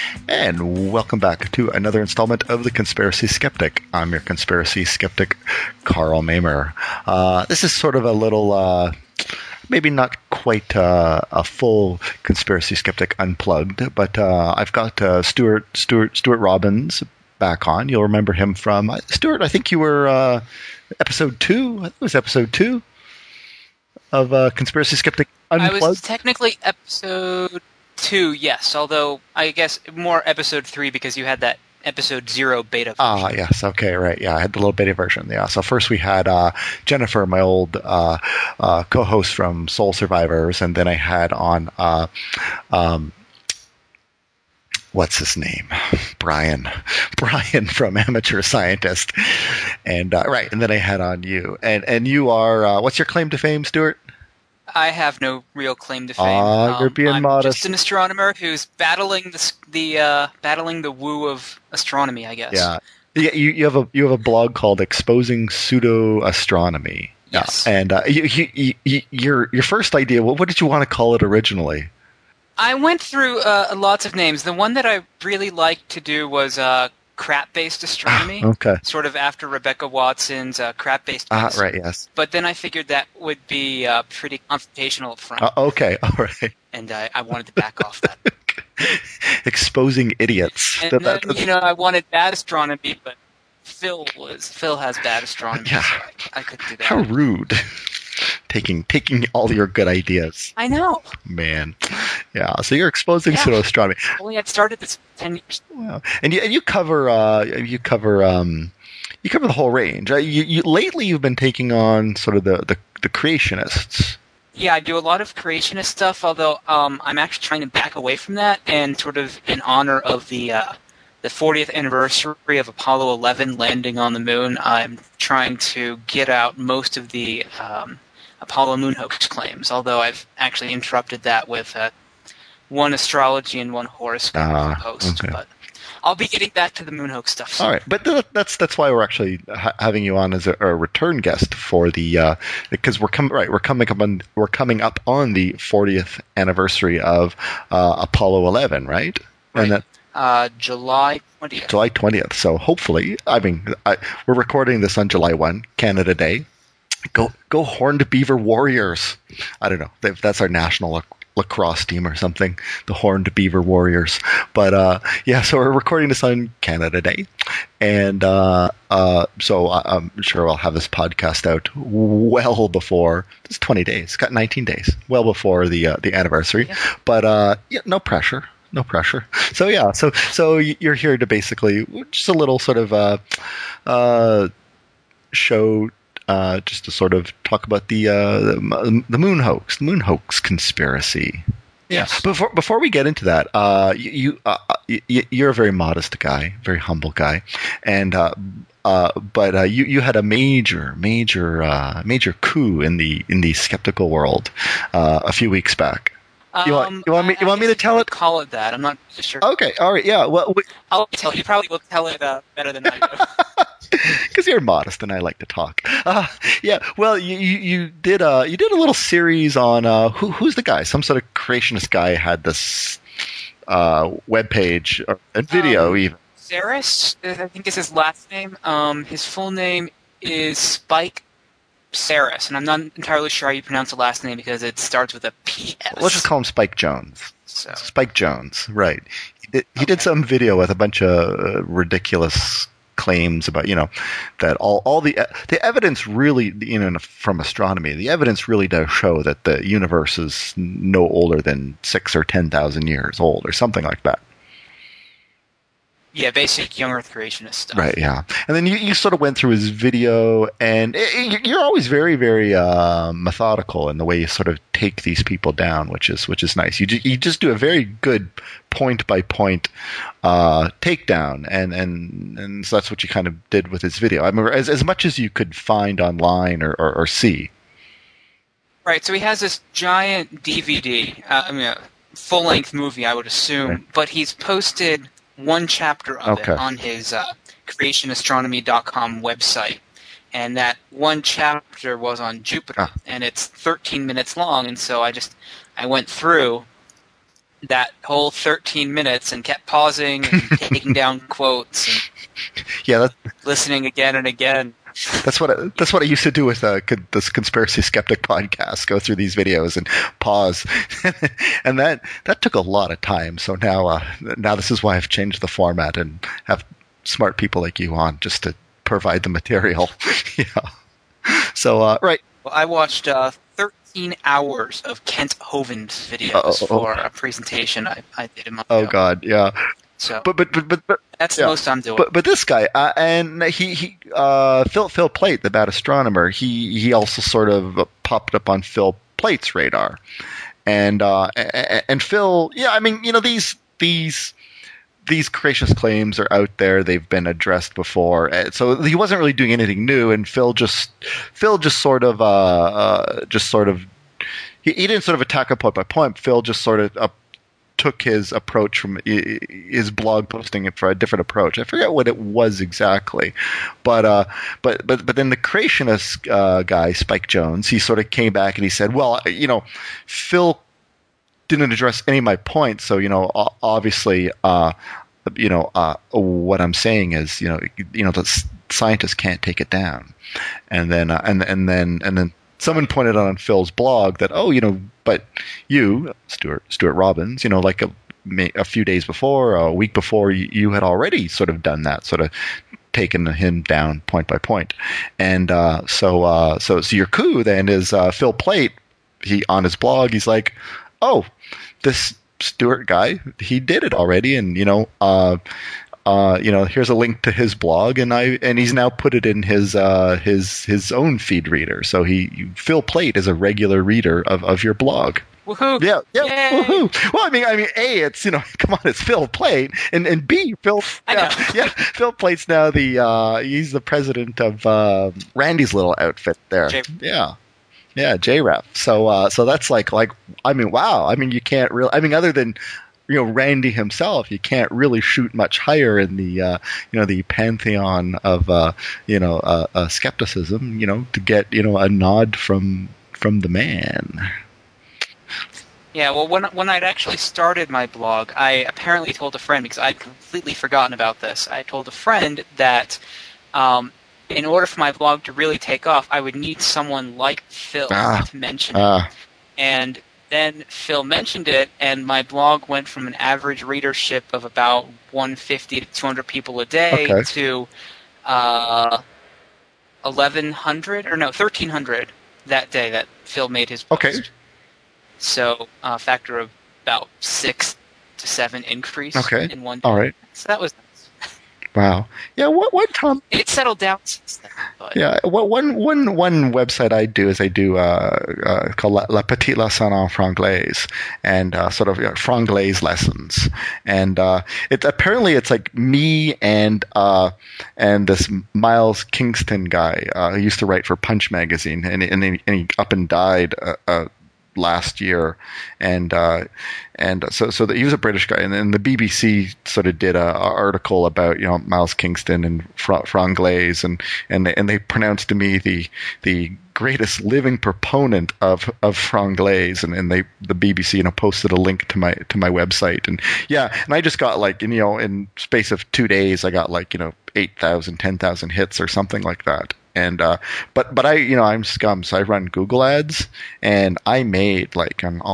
And welcome back to another installment of The Conspiracy Skeptic. I'm your conspiracy skeptic, Carl Mamer. This is sort of a little, maybe not quite a full Conspiracy Skeptic unplugged, but I've got Stuart Robbins back on. You'll remember him from, Stuart, I think you were episode 2. I think it was episode 2 of Conspiracy Skeptic Unplugged. I was technically episode 2, yes, although I guess more episode 3 because you had that episode 0 beta version. Ah, yes, okay, right, yeah, I had the little beta version, yeah. So first we had Jennifer, my old co-host from Soul Survivors, and then I had on, what's his name? Brian from Amateur Scientist, and right, and then I had on you, and you are, what's your claim to fame, Stuart? I have no real claim to fame. You're being I'm modest. just an astronomer who's battling the woo of astronomy, I guess. Yeah. You have a blog called Exposing Pseudo Astronomy. Yes. And your first idea, what did you want to call it originally? I went through lots of names. The one that I really liked to do was crap-based astronomy. Okay. Sort of after Rebecca Watson's crap-based. Right, yes. But then I figured that would be pretty confrontational up front. Okay, all right. And I wanted to back off that. Exposing idiots. And then, I wanted bad astronomy, but Phil has bad astronomy. Yeah. So I couldn't do that. How rude. Taking all your good ideas. I know. Man. Yeah, so you're exposing pseudo astronomy. Only I'd started this 10 years. Wow. And you cover the whole range. Lately you've been taking on sort of the creationists. Yeah, I do a lot of creationist stuff, although I'm actually trying to back away from that, and sort of in honor of the 40th anniversary of Apollo 11 landing on the moon, I'm trying to get out most of the Apollo moon hoax claims, although I've actually interrupted that with one astrology and one horoscope post. Okay. But I'll be getting back to the moon hoax stuff soon. All right, but that's why we're actually having you on as a return guest for the because we're coming up on the 40th anniversary of Apollo 11, right? Right. And that July 20th. July 20th. So hopefully, we're recording this on July 1, Canada Day. Go Horned Beaver Warriors. I don't know if that's our national lacrosse team or something, the Horned Beaver Warriors. But so we're recording this on Canada Day, and so I'm sure I'll have this podcast out well before. It's 20 days, got 19 days, well before the anniversary. Yeah. But no pressure. No pressure. So so you're here to basically just a little sort of show. Just to sort of talk about the moon hoax conspiracy. Yes. Before we get into that, you're a very modest guy, very humble guy, and but you had a major coup in the skeptical world a few weeks back. You want me to tell it? Call it that. I'm not sure. Okay. All right. Yeah. Well, I'll tell you. You probably will tell it better than I do. Because you're modest and I like to talk. Yeah. Well, you did a little series on who's the guy? Some sort of creationist guy had this webpage and video even. Saris, I think is his last name. His full name is Spike Saris, and I'm not entirely sure how you pronounce the last name because it starts with a P-S. Let's just call him Spike Jones. So. Spike Jones, right. He did some video with a bunch of ridiculous claims about, that all the evidence really, from astronomy, the evidence really does show that the universe is no older than 6,000 or 10,000 years old or something like that. Yeah, basic young Earth creationist stuff. Right, yeah. And then you sort of went through his video, and you're always very, very methodical in the way you sort of take these people down, which is nice. You just do a very good point-by-point takedown, and so that's what you kind of did with his video. I mean, as much as you could find online or see. Right, so he has this giant DVD, a full-length movie, I would assume, right. But he's posted one chapter of it on his creationastronomy.com website. And that one chapter was on Jupiter, and it's 13 minutes long, and so I went through that whole 13 minutes and kept pausing and taking down quotes and Yeah, listening again and again. that's what I used to do with this Conspiracy Skeptic podcast. Go through these videos and pause, and that took a lot of time. So now this is why I've changed the format and have smart people like you on just to provide the material. Yeah. So right. Well, I watched 13 hours of Kent Hovind's videos for a presentation I did a month ago. Oh God, yeah. So, but that's the most I'm doing. But this guy, and Phil Plait, the bad astronomer, he also sort of popped up on Phil Plait's radar, and Phil, yeah, I mean, these creationist claims are out there. They've been addressed before, so he wasn't really doing anything new. And Phil just sort of he didn't sort of attack it point by point. Phil just sort of took his approach from his blog posting it for a different approach. I forget what it was exactly, but then the creationist guy, Spike Jones, he sort of came back and he said, well, Phil didn't address any of my points, so obviously what I'm saying is the scientists can't take it down, and then someone pointed out on Phil's blog that but you, Stuart Robbins, like a few days before, a week before, you had already sort of done that, sort of taken him down point by point, and so your coup then is Phil Plait. He on his blog, he's like, oh, this Stuart guy, he did it already, and here's a link to his blog, and he's now put it in his own feed reader. So Phil Plait is a regular reader of your blog. Woohoo! Yeah, woohoo! Well, I mean, A, it's come on, it's Phil Plait, and B, Phil Plait's now he's the president of Randy's little outfit there. Yeah, JREF. So that's like I mean, wow. I mean, you can't really. I mean, other than Randy himself, you can't really shoot much higher in the the pantheon of skepticism. To get a nod from the man. Yeah, well, when I'd actually started my blog, I apparently told a friend, because I'd completely forgotten about this. I told a friend that in order for my blog to really take off, I would need someone like Phil to mention it. And then Phil mentioned it, and my blog went from an average readership of about 150 to 200 people a day to 1,300 that day that Phil made his post. Okay. So a factor of about 6 to 7 increase in one day. All right. So that was nice. Wow. Yeah. What Tom? It settled down since then. But. Yeah. One website I do is called La Petite Leçon en Franglais, and sort of Franglais lessons, and it's like me and this Miles Kingston guy who used to write for Punch magazine, and he up and died last year, and so he was a British guy, and then the BBC sort of did a article about Miles Kingston and Franglais, and they pronounced to me the greatest living proponent of Franglais, and the BBC posted a link to my website, and I just got in space of 2 days I got 8,000, 10,000 hits or something like that. And but I'm scum, so I run Google ads, and I made about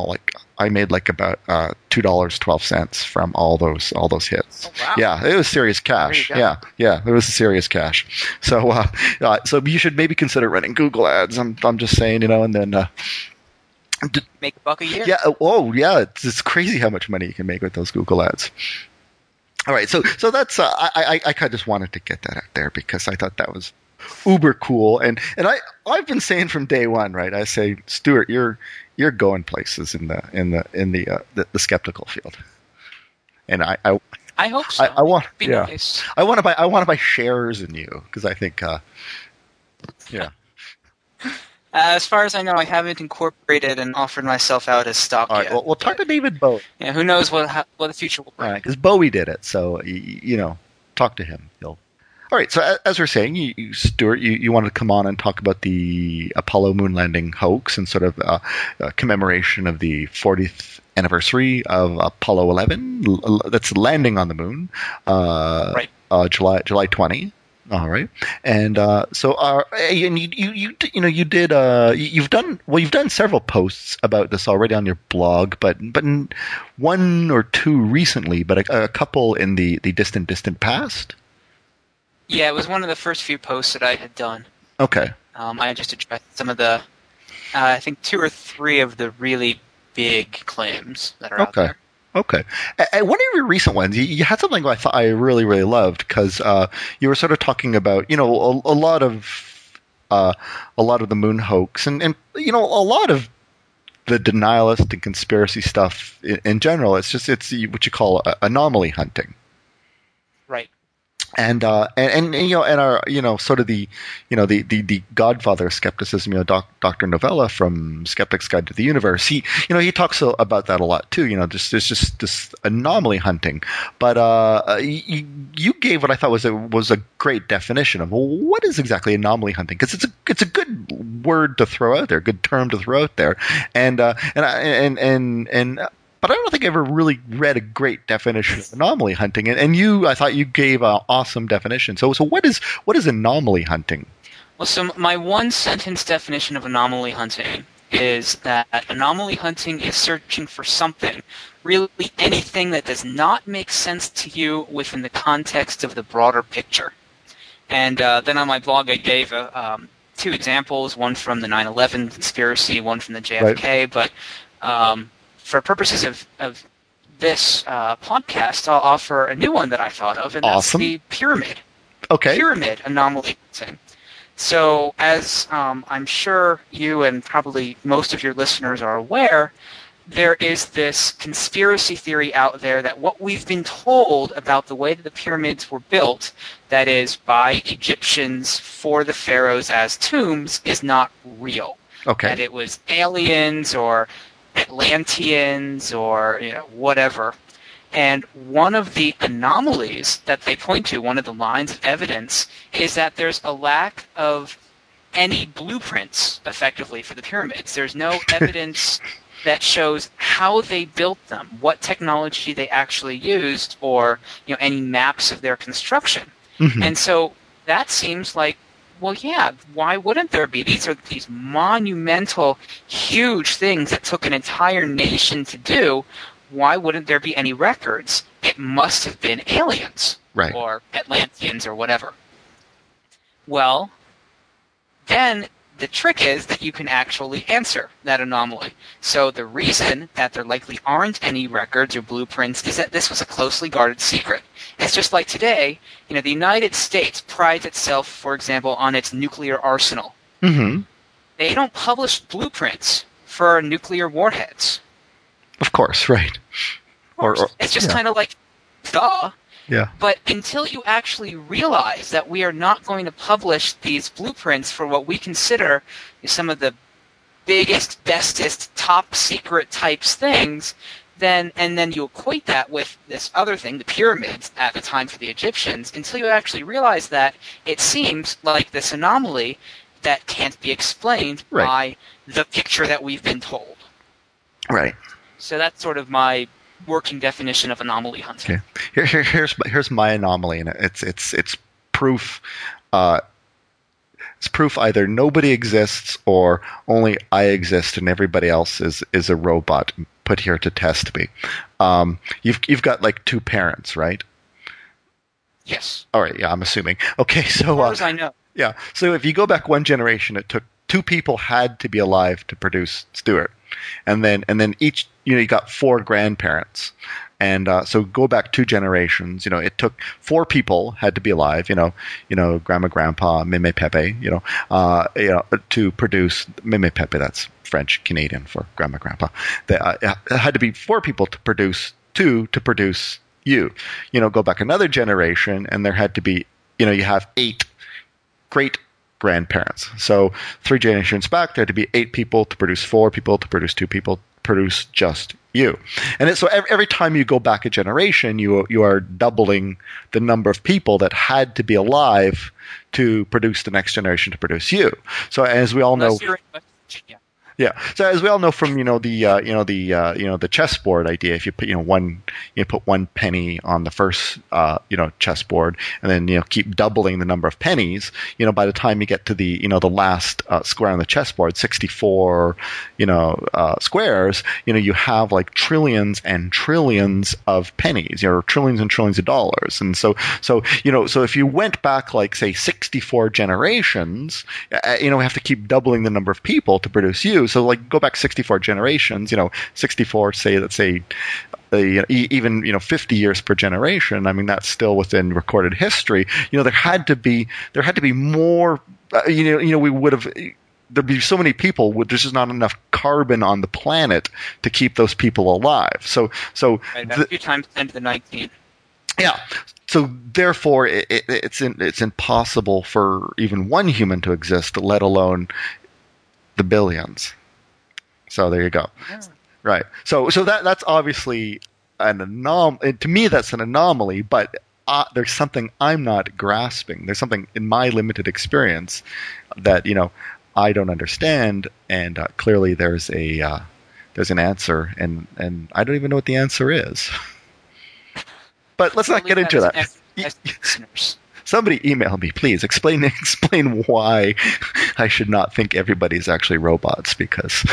$2.12 from all those hits. Oh, wow. Yeah, it was serious cash. Yeah, it was serious cash. So so you should maybe consider running Google ads. I'm just saying, and then make $1 a year. Yeah. Oh, yeah. It's crazy how much money you can make with those Google ads. All right, so that's I kind of just wanted to get that out there because I thought that was uber cool, and I've been saying from day one, right? I say, Stuart, you're going places in the skeptical field, and I hope so. I want nice. I want to buy shares in you because I think as far as I know, I haven't incorporated and offered myself out as stock yet. All right, well, we'll talk to David Bowie. Yeah, who knows what the future will bring. All right, because Bowie did it, so talk to him. All right. So as we're saying, Stuart, you wanted to come on and talk about the Apollo moon landing hoax and sort of commemoration of the 40th anniversary of Apollo 11. That's landing on the moon. Right. July 20. All right, and and you've done several posts about this already on your blog, but one or two recently, but a couple in the distant past. Yeah, it was one of the first few posts that I had done. Okay. I just addressed some of the, I think 2 or 3 of the really big claims that are out there. Okay. And one of your recent ones, you had something I thought I really, really loved because you were sort of talking about, a lot of the moon hoax and a lot of the denialist and conspiracy stuff in general. It's what you call anomaly hunting. Right. And our sort of the godfather of skepticism, Dr. Novella from Skeptic's Guide to the Universe. He talks about that a lot too. There's just this anomaly hunting. But you gave what I thought was a great definition of what is exactly anomaly hunting, because it's a good word to throw out there, good term to throw out there, but I don't think I ever really read a great definition of anomaly hunting. And I thought you gave an awesome definition. So what is anomaly hunting? Well, so my one sentence definition of anomaly hunting is that anomaly hunting is searching for something, really anything that does not make sense to you within the context of the broader picture. And then on my blog I gave 2 examples, one from the 9/11 conspiracy, one from the JFK, right. But for purposes of this podcast, I'll offer a new one that I thought of, and that's the pyramid. Okay. Pyramid anomaly hunting. So, as I'm sure you and probably most of your listeners are aware, there is this conspiracy theory out there that what we've been told about the way that the pyramids were built, that is, by Egyptians for the pharaohs as tombs, is not real. Okay. That it was aliens or Atlanteans or whatever. And one of the anomalies that they point to, one of the lines of evidence, is that there's a lack of any blueprints, effectively, for the pyramids. There's no evidence that shows how they built them, what technology they actually used, or any maps of their construction. Mm-hmm. And so that seems like, well, yeah, why wouldn't there be? These are these monumental, huge things that took an entire nation to do. Why wouldn't there be any records? It must have been aliens, right, or Atlanteans or whatever. Well, then the trick is that you can actually answer that anomaly. So the reason that there likely aren't any records or blueprints is that this was a closely guarded secret. It's just like today, the United States prides itself, for example, on its nuclear arsenal. Mm-hmm. They don't publish blueprints for nuclear warheads. Of course, right. Of course. It's just kind of like, duh. Yeah. But until you actually realize that we are not going to publish these blueprints for what we consider some of the biggest, bestest, top secret types things, then you equate that with this other thing, the pyramids at the time for the Egyptians, until you actually realize that it seems like this anomaly that can't be explained by the picture that we've been told. Right. So that's sort of my working definition of anomaly hunting. Okay. Here's my anomaly, and it's proof. It's proof either nobody exists or only I exist and everybody else is a robot put here to test me. You've got like 2 parents, right? Yes. All right. Yeah, I'm assuming. Okay, so as far as I know. Yeah. So if you go back one generation, it took 2 people had to be alive to produce Stuart, and then each you got 4 grandparents. And so go back 2 generations. It took 4 people had to be alive. Grandma, Grandpa, Meme, Pepe. To produce Meme, Pepe. That's French Canadian for Grandma, Grandpa. It had to be 4 people to produce 2 to produce you. Go back another generation, and there had to be. You have 8 great grandparents. So 3 generations back, there had to be 8 people to produce 4 people to produce 2 people, produce just you. And so every time you go back a generation, you are doubling the number of people that had to be alive to produce the next generation to produce you. So as we all know, yeah. So as we all know from the chessboard idea, if you put one penny on the first chessboard, and then keep doubling the number of pennies, by the time you get to the last square on the chessboard, 64 squares, you have like trillions and trillions of pennies, trillions and trillions of dollars, and so if you went back like say 64 generations, we have to keep doubling the number of people to produce you. So like go back 64 generations, 64, let's say even 50 years per generation. I mean, that's still within recorded history. There had to be more. We would have. There'd be so many people. There's just not enough carbon on the planet to keep those people alive. So a few times 10 to the 19. Yeah. So therefore, it's impossible for even one human to exist, let alone the billions. So there you go. Yeah. Right. So that's obviously an anomaly. To me, that's an anomaly, but there's something I'm not grasping. There's something in my limited experience that, I don't understand. And clearly there's an answer, and I don't even know what the answer is. But let's not get into that. Somebody email me, please. Explain why I should not think everybody's actually robots, because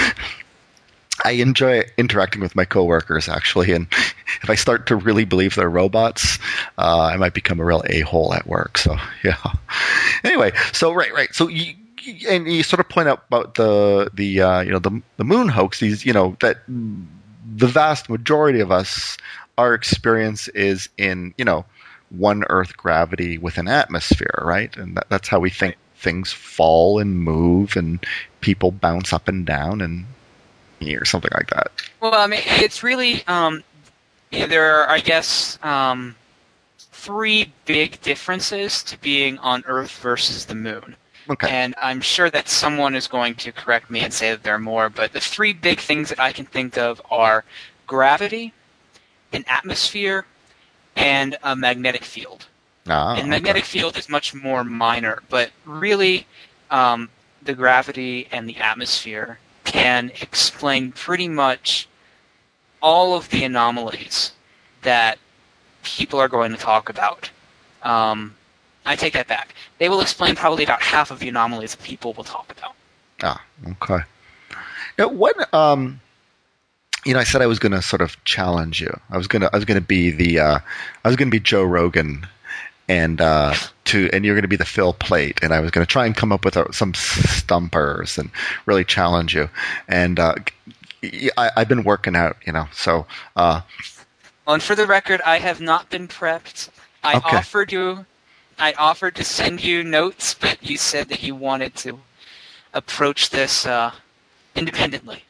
I enjoy interacting with my coworkers, actually, and if I start to really believe they're robots, I might become a real a-hole at work. So, yeah. Anyway, so right. So you sort of point out about the moon hoax. These that the vast majority of us, our experience is in one Earth gravity with an atmosphere, right? And that's how we think things fall and move, and people bounce up and down and or something like that. Well, I mean, it's really there are, I guess, 3 big differences to being on Earth versus the Moon. Okay. And I'm sure that someone is going to correct me and say that there are more, but the 3 big things that I can think of are gravity, an atmosphere, and a magnetic field. And magnetic field is much more minor, but really the gravity and the atmosphere can explain pretty much all of the anomalies that people are going to talk about. I take that back. They will explain probably about half of the anomalies that people will talk about. Okay. Now, what I said I was going to sort of challenge you. I was going to be Joe Rogan, and you're going to be the Phil Plait, and I was going to try and come up with some stumpers and really challenge you. And I've been working out, So. And for the record, I have not been prepped. I offered to send you notes, but you said that you wanted to approach this independently.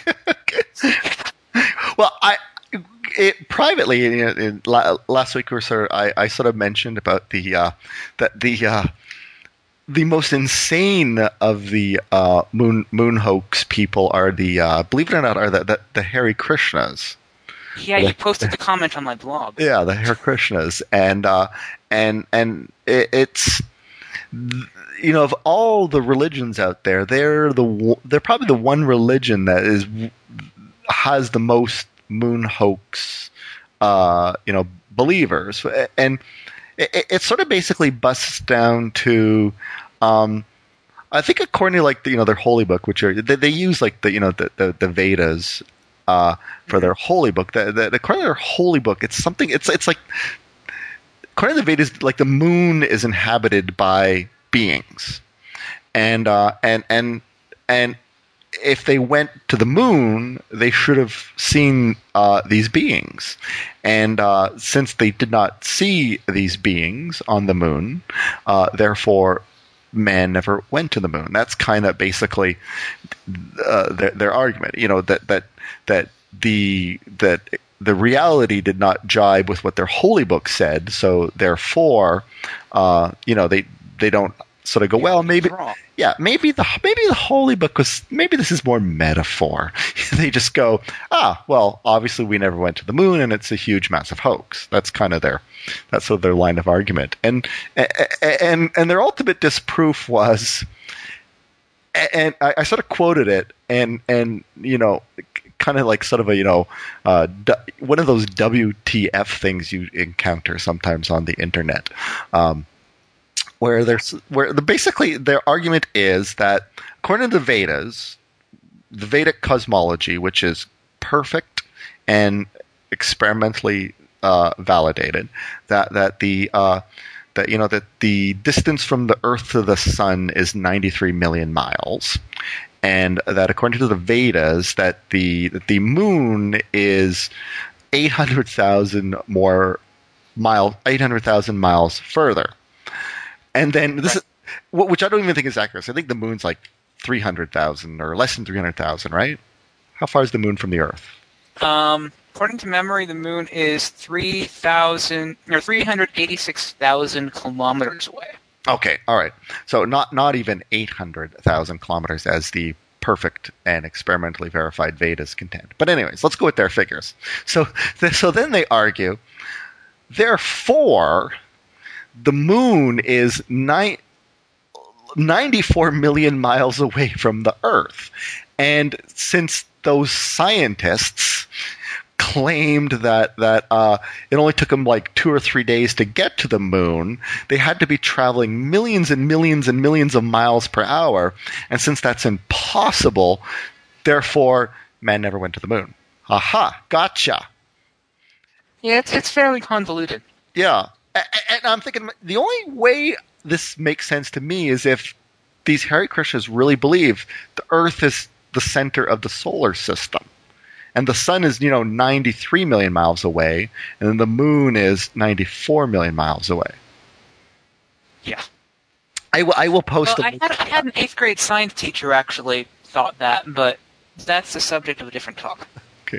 Well, privately, last week or so, I sort of mentioned about the most insane of the moon hoax people are believe it or not, are the Hare Krishnas. Yeah, you posted the comment on my blog. Yeah, the Hare Krishnas, and it's of all the religions out there, they're probably the one religion that has the most moon hoax, believers, and it sort of basically busts down to, I think according to their holy book, which they use the Vedas for their holy book. According to their holy book, it's something. It's like according to the Vedas, like the moon is inhabited by beings, and if they went to the moon, they should have seen these beings. And since they did not see these beings on the moon, therefore man never went to the moon. That's kind of basically their argument. That the reality did not jibe with what their holy book said. So therefore, they don't sort of go, well, maybe, wrong. maybe the holy book maybe this is more metaphor. They just go, well, obviously we never went to the moon, and it's a huge, massive hoax. That's kind of that's sort of their line of argument, and their ultimate disproof was, and I sort of quoted it, and kind of like sort of a one of those WTF things you encounter sometimes on the internet. Where basically their argument is that according to the Vedas, the Vedic cosmology, which is perfect and experimentally validated, that the distance from the Earth to the Sun is 93 million miles, and that according to the Vedas, that the Moon is 800,000 miles further. And then this is, which I don't even think is accurate. So I think the moon's like 300,000 or less than 300,000, right? How far is the moon from the Earth? According to memory, the moon is 386,000 kilometers away. Okay, all right. So not even 800,000 kilometers as the perfect and experimentally verified Vedas contend. But anyways, let's go with their figures. So then they argue, therefore, the moon is 94 million miles away from the Earth. And since those scientists claimed that it only took them like 2 or 3 days to get to the moon, they had to be traveling millions and millions and millions of miles per hour. And since that's impossible, therefore, man never went to the moon. Aha, gotcha. Yeah, it's fairly convoluted. Yeah. And I'm thinking the only way this makes sense to me is if these Hare Krishnas really believe the Earth is the center of the solar system. And the sun is, 93 million miles away, and then the moon is 94 million miles away. Yeah. I will post I had an 8th grade science teacher who actually thought that, but that's the subject of a different talk. Okay.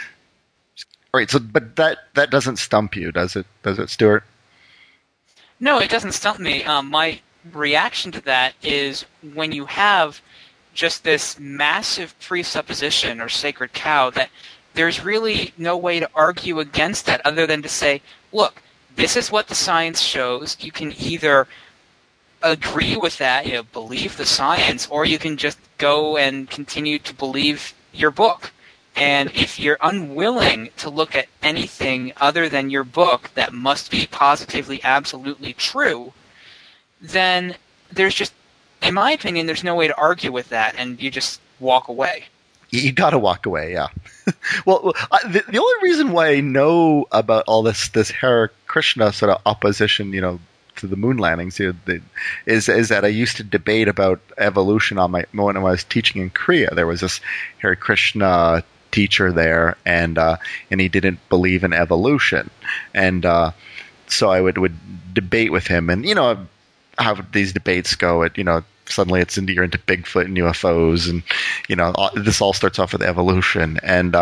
All right, but that doesn't stump you, does it, Stuart? No, it doesn't stump me. My reaction to that is when you have just this massive presupposition or sacred cow that there's really no way to argue against that other than to say, look, this is what the science shows. You can either agree with that, believe the science, or you can just go and continue to believe your book. And if you're unwilling to look at anything other than your book that must be positively, absolutely true, then there's just, in my opinion, there's no way to argue with that, and you just walk away. You got to walk away, yeah. Well, the only reason why I know about all this Hare Krishna sort of opposition, to the moon landings, is that I used to debate about evolution when I was teaching in Korea. There was this Hare Krishna teacher there, and he didn't believe in evolution, and so I would debate with him, and how these debates go. Suddenly you're into Bigfoot and UFOs, and this all starts off with evolution. And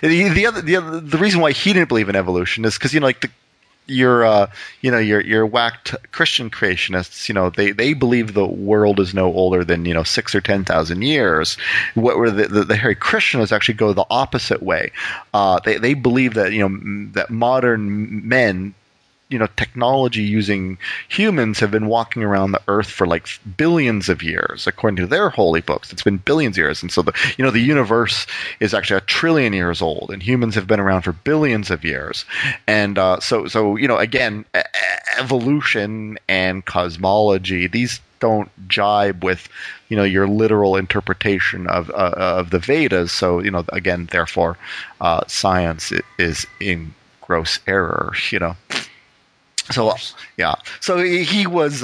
the reason why he didn't believe in evolution is because your whacked Christian creationists, they believe the world is no older than 6,000 or 10,000 years. Where the Hare Krishnas actually go the opposite way. They believe that that modern men, technology using humans have been walking around the earth for like billions of years, according to their holy books. It's been billions of years, and so the universe is actually 1 trillion years old, and humans have been around for billions of years. And so again, evolution and cosmology, these don't jibe with your literal interpretation of the Vedas. So again, therefore, science is in gross error. So yeah, so he was,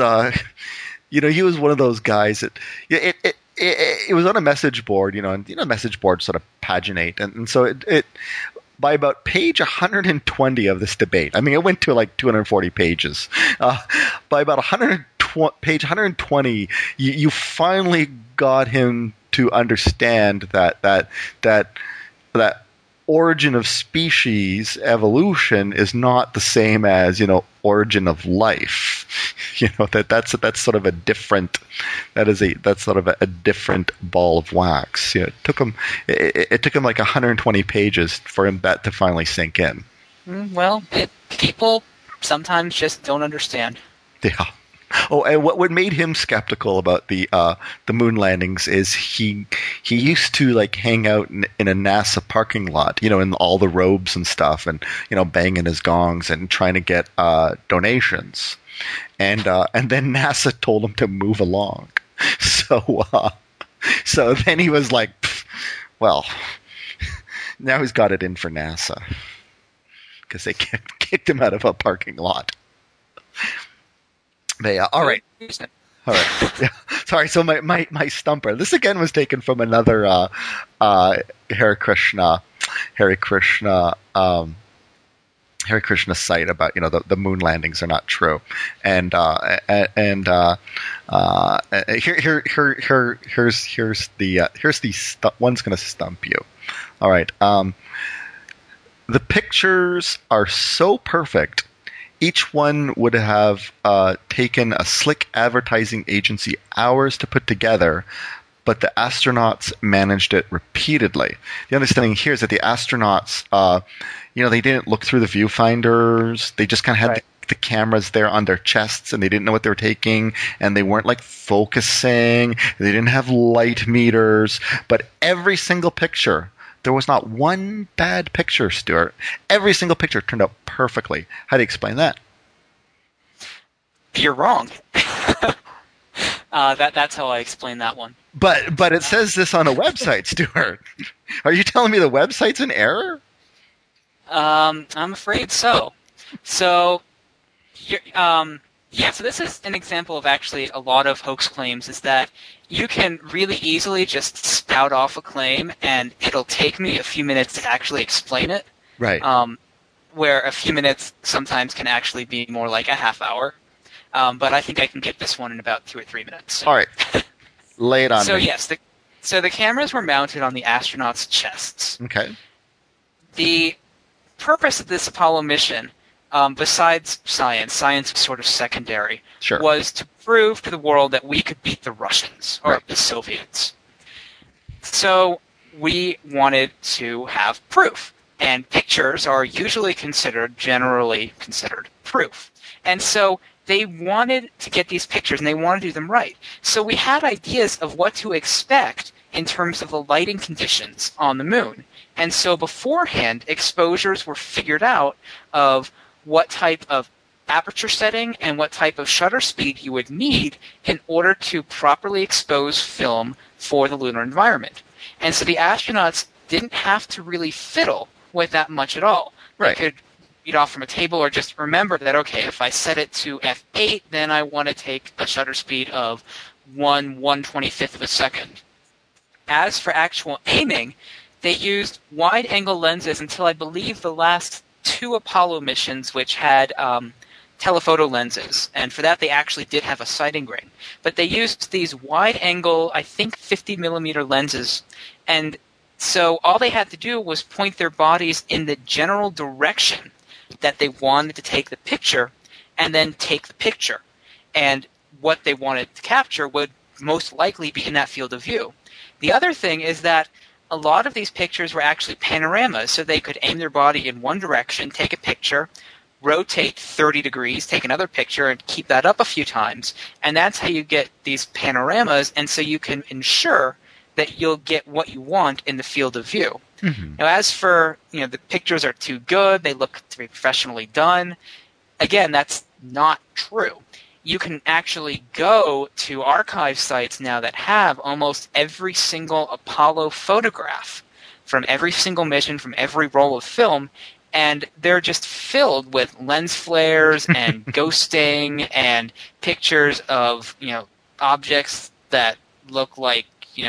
he was one of those guys that it was on a message board, and message boards sort of paginate, and so it by about page 120 of this debate, I mean, it went to like 240 pages. By about page 120, you finally got him to understand that origin of species evolution is not the same as, origin of life. That's sort of a different, that's sort of a different ball of wax. It took him like 120 pages for that to finally sink in. Well, people sometimes just don't understand. Yeah. Oh, and what made him skeptical about the moon landings is he used to like hang out in a NASA parking lot, in all the robes and stuff, and banging his gongs and trying to get donations, and then NASA told him to move along. So then he was like, well, now he's got it in for NASA because they kicked him out of a parking lot. All right. Yeah. Sorry. So my stumper. This again was taken from another Hare Krishna site about the moon landings are not true, and here's the one's going to stump you. All right. The pictures are so perfect. Each one would have taken a slick advertising agency hours to put together, but the astronauts managed it repeatedly. The understanding here is that the astronauts, they didn't look through the viewfinders. They just kind of had the cameras there on their chests, and they didn't know what they were taking, and they weren't like focusing. They didn't have light meters, but every single picture. There was not one bad picture, Stuart. Every single picture turned out perfectly. How do you explain that? You're wrong. That's how I explain that one. But it says this on a website, Stuart. Are you telling me the website's in error? I'm afraid so. So, so this is an example of actually a lot of hoax claims, is that you can really easily just spout off a claim, and it'll take me a few minutes to actually explain it. Right. Where a few minutes sometimes can actually be more like a half hour. But I think I can get this one in about 2 or 3 minutes. All right. Lay it on So me. yes, the cameras were mounted on the astronauts' chests. Okay. The purpose of this Apollo mission, besides science was sort of secondary, Sure. was to prove to the world that we could beat the Russians, or Right. the Soviets. So we wanted to have proof, and pictures are generally considered proof. And so they wanted to get these pictures, and they wanted to do them right. So we had ideas of what to expect in terms of the lighting conditions on the moon. And so beforehand, exposures were figured out of what type of aperture setting and what type of shutter speed you would need in order to properly expose film for the lunar environment. And so the astronauts didn't have to really fiddle with that much at all. Right. They could read off from a table or just remember that, okay, if I set it to f8, then I want to take a shutter speed of 1/125th of a second. As for actual aiming, they used wide-angle lenses until I believe the last 2 Apollo missions, which had telephoto lenses, and for that they actually did have a sighting ring. But they used these wide-angle, I think 50mm lenses, and so all they had to do was point their bodies in the general direction that they wanted to take the picture, and then take the picture. And what they wanted to capture would most likely be in that field of view. The other thing is that a lot of these pictures were actually panoramas, so they could aim their body in one direction, take a picture, rotate 30 degrees, take another picture, and keep that up a few times. And that's how you get these panoramas, and so you can ensure that you'll get what you want in the field of view. Mm-hmm. Now, as for, the pictures are too good, they look to be professionally done, again, that's not true. You can actually go to archive sites now that have almost every single Apollo photograph from every single mission, from every roll of film, and they're just filled with lens flares and ghosting and pictures of, objects that look like,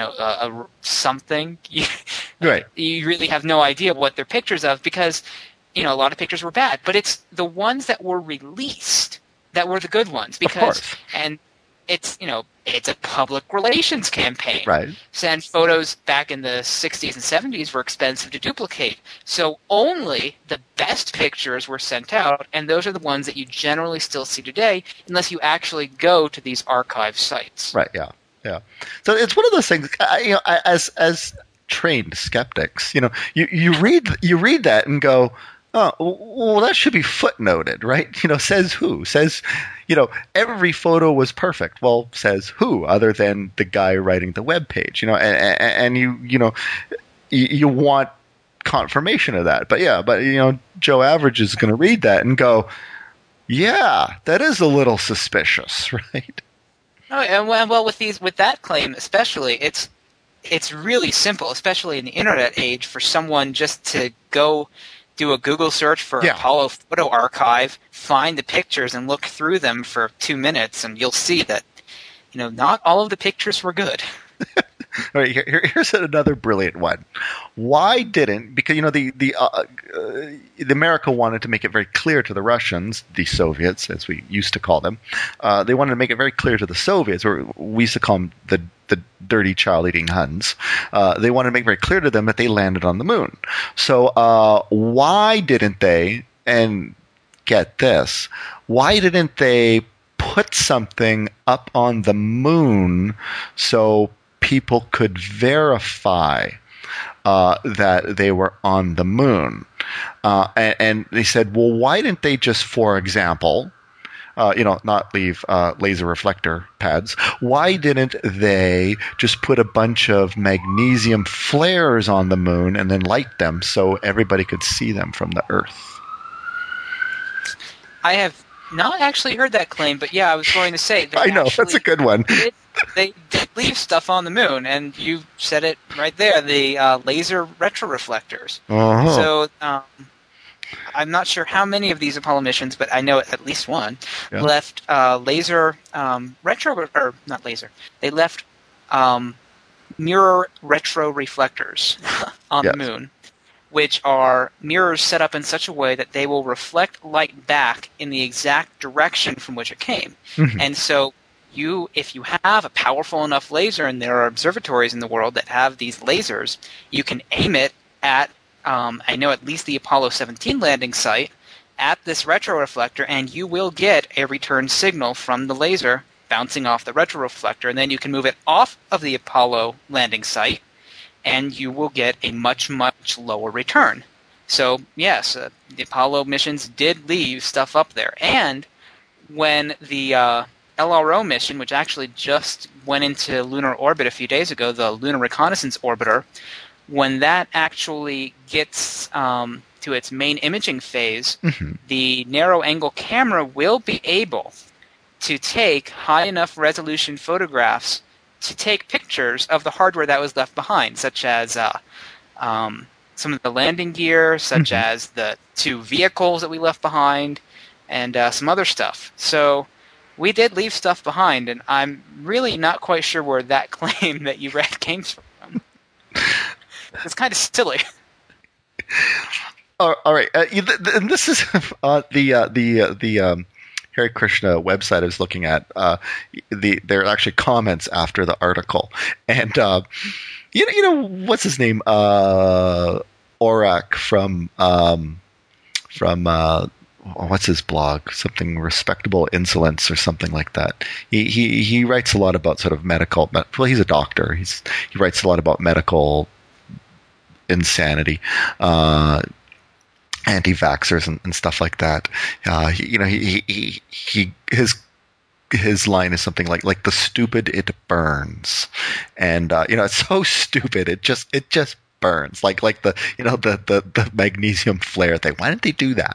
something. Right. You really have no idea what they're pictures of because, a lot of pictures were bad. But it's the ones that were released that were the good ones. Because, of course. and it's, it's a public relations campaign. Right. And photos back in the 60s and 70s were expensive to duplicate. So only the best pictures were sent out, and those are the ones that you generally still see today, unless you actually go to these archive sites. Right. Yeah. Yeah. So it's one of those things. As trained skeptics, you read that and go, oh, well, that should be footnoted, right? Says who? Says, every photo was perfect. Well, says who? Other than the guy writing the web page, and you want confirmation of that. But Joe Average is going to read that and go, yeah, that is a little suspicious, right? Oh, and well, with that claim especially, it's really simple, especially in the internet age, for someone just to go do a Google search for Apollo Photo Archive, find the pictures, and look through them for 2 minutes, and you'll see that not all of the pictures were good. All right, here's another brilliant one. Why didn't, because the America wanted to make it very clear to the Russians, the Soviets as we used to call them, they wanted to make it very clear to the Soviets, or we used to call them the dirty child-eating Huns. They wanted to make very clear to them that they landed on the moon. So why didn't they, and get this, why didn't they put something up on the moon so people could verify that they were on the moon? And they said, well, why didn't they just, for example, not leave laser reflector pads? Why didn't they just put a bunch of magnesium flares on the moon and then light them so everybody could see them from the Earth? I have not actually heard that claim, but yeah, I was going to say. I know, that's a good one. They did leave stuff on the moon, and you said it right there, the laser retroreflectors. Uh-huh. So I'm not sure how many of these Apollo missions, but I know at least one left laser not laser. They left mirror retroreflectors on the moon, which are mirrors set up in such a way that they will reflect light back in the exact direction from which it came. Mm-hmm. And so if you have a powerful enough laser, and there are observatories in the world that have these lasers, you can aim it at, I know at least the Apollo 17 landing site, at this retroreflector, and you will get a return signal from the laser bouncing off the retroreflector, and then you can move it off of the Apollo landing site, and you will get a much, much lower return. So, yes, the Apollo missions did leave stuff up there. And when the LRO mission, which actually just went into lunar orbit a few days ago, the Lunar Reconnaissance Orbiter, when that actually gets to its main imaging phase, the narrow-angle camera will be able to take high enough resolution photographs to take pictures of the hardware that was left behind, such as some of the landing gear, such as the 2 vehicles that we left behind, and some other stuff. So we did leave stuff behind, and I'm really not quite sure where that claim that you read came from. It's kind of silly. All right, and this is the Hare Krishna website I was looking at. There are actually comments after the article, and what's his name? Orak from what's his blog? Something Respectable Insolence or something like that. He writes a lot about sort of medical. Well, he's a doctor. He writes a lot about medical insanity. Anti-vaxxers and stuff like that. His line is something like the stupid it burns, and it's so stupid it just burns like the magnesium flare thing. Why didn't they do that?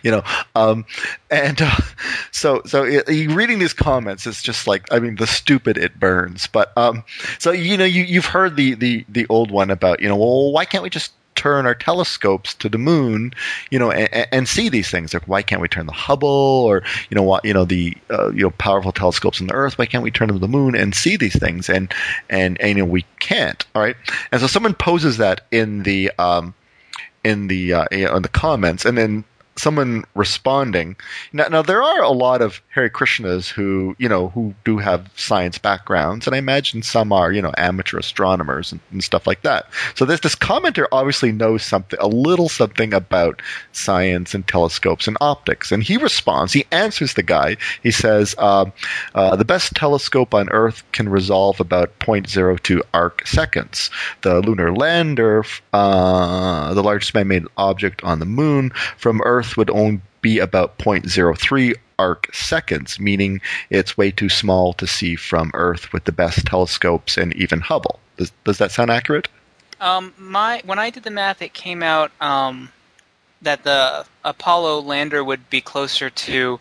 So reading these comments is just like, I mean, the stupid it burns. But so you've heard the old one about well, why can't we just turn our telescopes to the moon, and see these things? Like, why can't we turn the Hubble or the powerful telescopes on the Earth? Why can't we turn them to the moon and see these things? And we can't. All right. And so someone poses that in the comments, and then someone responding. Now there are a lot of Hare Krishnas who do have science backgrounds, and I imagine some are amateur astronomers and stuff like that. So this commenter obviously knows a little something about science and telescopes and optics, and he responds. He answers the guy. He says, "The best telescope on Earth can resolve about 0.02 arc seconds. The lunar lander, the largest man-made object on the moon from Earth, would only be about 0.03 arc seconds, meaning it's way too small to see from Earth with the best telescopes and even Hubble." Does that sound accurate? When I did the math, it came out that the Apollo lander would be closer to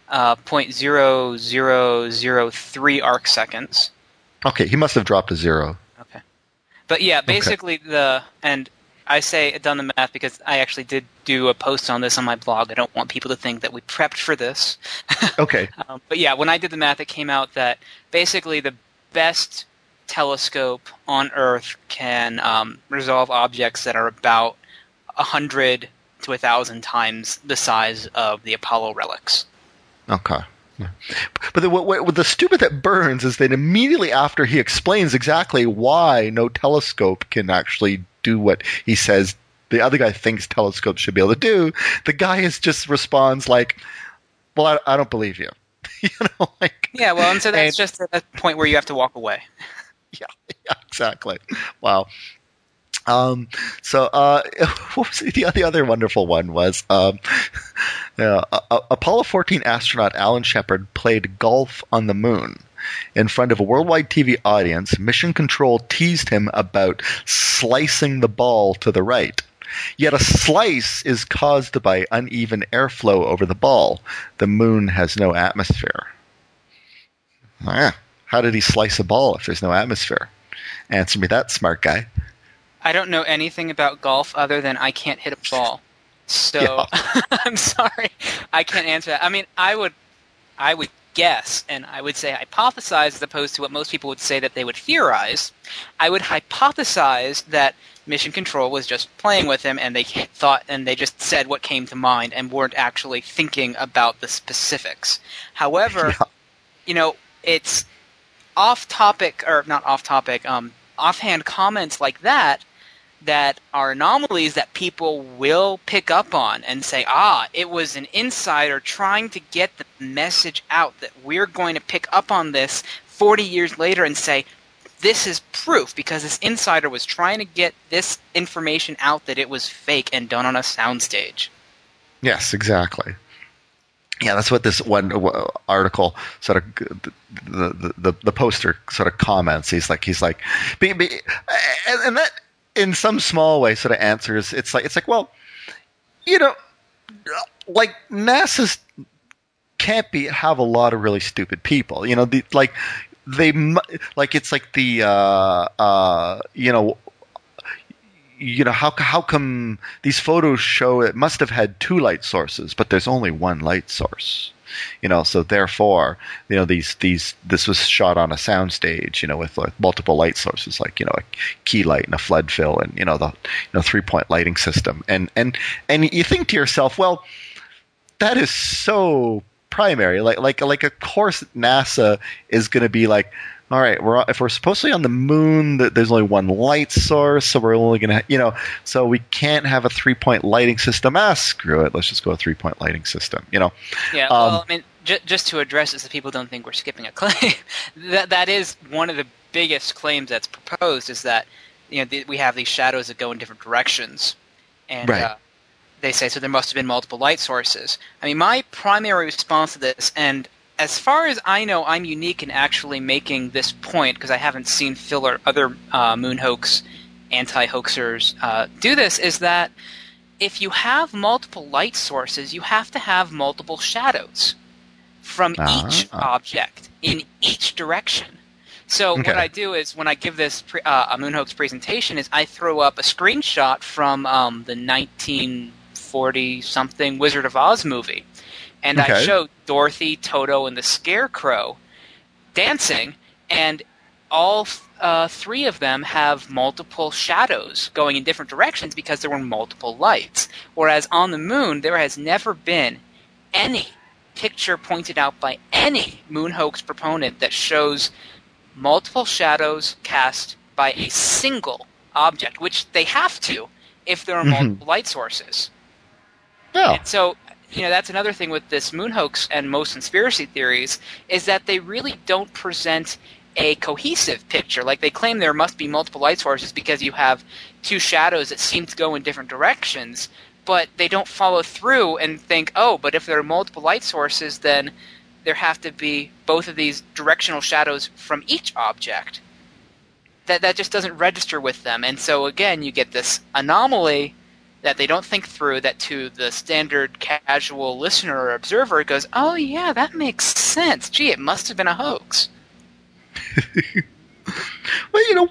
0.0003 arc seconds. Okay, he must have dropped a zero. Okay, but yeah, basically and I say done the math because I actually did do a post on this on my blog. I don't want people to think that we prepped for this. Okay. But yeah, when I did the math, it came out that basically the best telescope on Earth can resolve objects that are about 100 to 1,000 times the size of the Apollo relics. Okay. Yeah. But the stupid that burns is that immediately after he explains exactly why no telescope can actually do what he says the other guy thinks telescopes should be able to do, the guy just responds like, "Well, I don't believe you." Yeah, well, and so that's just a point where you have to walk away. Yeah, exactly. Wow. What was the other wonderful one was Apollo 14 astronaut Alan Shepard played golf on the moon. In front of a worldwide TV audience, Mission Control teased him about slicing the ball to the right. Yet a slice is caused by uneven airflow over the ball. The moon has no atmosphere. How did he slice a ball if there's no atmosphere? Answer me that, smart guy. I don't know anything about golf other than I can't hit a ball. So yeah. I'm sorry, I can't answer that. I mean, I would guess, and I would say hypothesize as opposed to what most people would say that they would theorize. I would hypothesize that Mission Control was just playing with him, and they thought, and they just said what came to mind, and weren't actually thinking about the specifics. However, it's off-topic, or not off-topic, offhand comments like that are anomalies that people will pick up on and say, it was an insider trying to get the message out that we're going to pick up on this 40 years later and say, this is proof because this insider was trying to get this information out that it was fake and done on a soundstage. Yes, exactly. Yeah, that's what this one article sort of the poster sort of comments. He's like, and that in some small way sort of answers. It's like, well, like NASA's can't have a lot of really stupid people. It's like how come these photos show it must have had two light sources, but there's only one light source, so therefore, this was shot on a soundstage, with multiple light sources, like, a key light and a flood fill and, the 3-point lighting system. And you think to yourself, well, that is so primary. Like of course NASA is going to be like, all right, if we're supposed to be on the moon, there's only one light source, so we're only going to, so we can't have a 3-point lighting system. Screw it. Let's just go a 3-point lighting system, Yeah, well, I mean, just to address it so people don't think we're skipping a claim, that is one of the biggest claims that's proposed is that, we have these shadows that go in different directions. And right. They say, so there must have been multiple light sources. I mean, my primary response to this, and as far as I know, I'm unique in actually making this point because I haven't seen Phil or other moon hoax anti-hoaxers do this, is that if you have multiple light sources, you have to have multiple shadows from each object in each direction. So what I do is when I give this a moon hoax presentation is I throw up a screenshot from the 1940-something Wizard of Oz movie. And I showed Dorothy, Toto, and the Scarecrow dancing, and all three of them have multiple shadows going in different directions because there were multiple lights. Whereas on the moon, there has never been any picture pointed out by any moon hoax proponent that shows multiple shadows cast by a single object, which they have to if there are multiple light sources. Yeah. And so, that's another thing with this moon hoax and most conspiracy theories is that they really don't present a cohesive picture. Like, they claim there must be multiple light sources because you have two shadows that seem to go in different directions, but they don't follow through and think, oh, but if there are multiple light sources, then there have to be both of these directional shadows from each object. That just doesn't register with them. And so, again, you get this anomaly that they don't think through, that to the standard casual listener or observer, it goes, oh, yeah, that makes sense. Gee, it must have been a hoax. Well,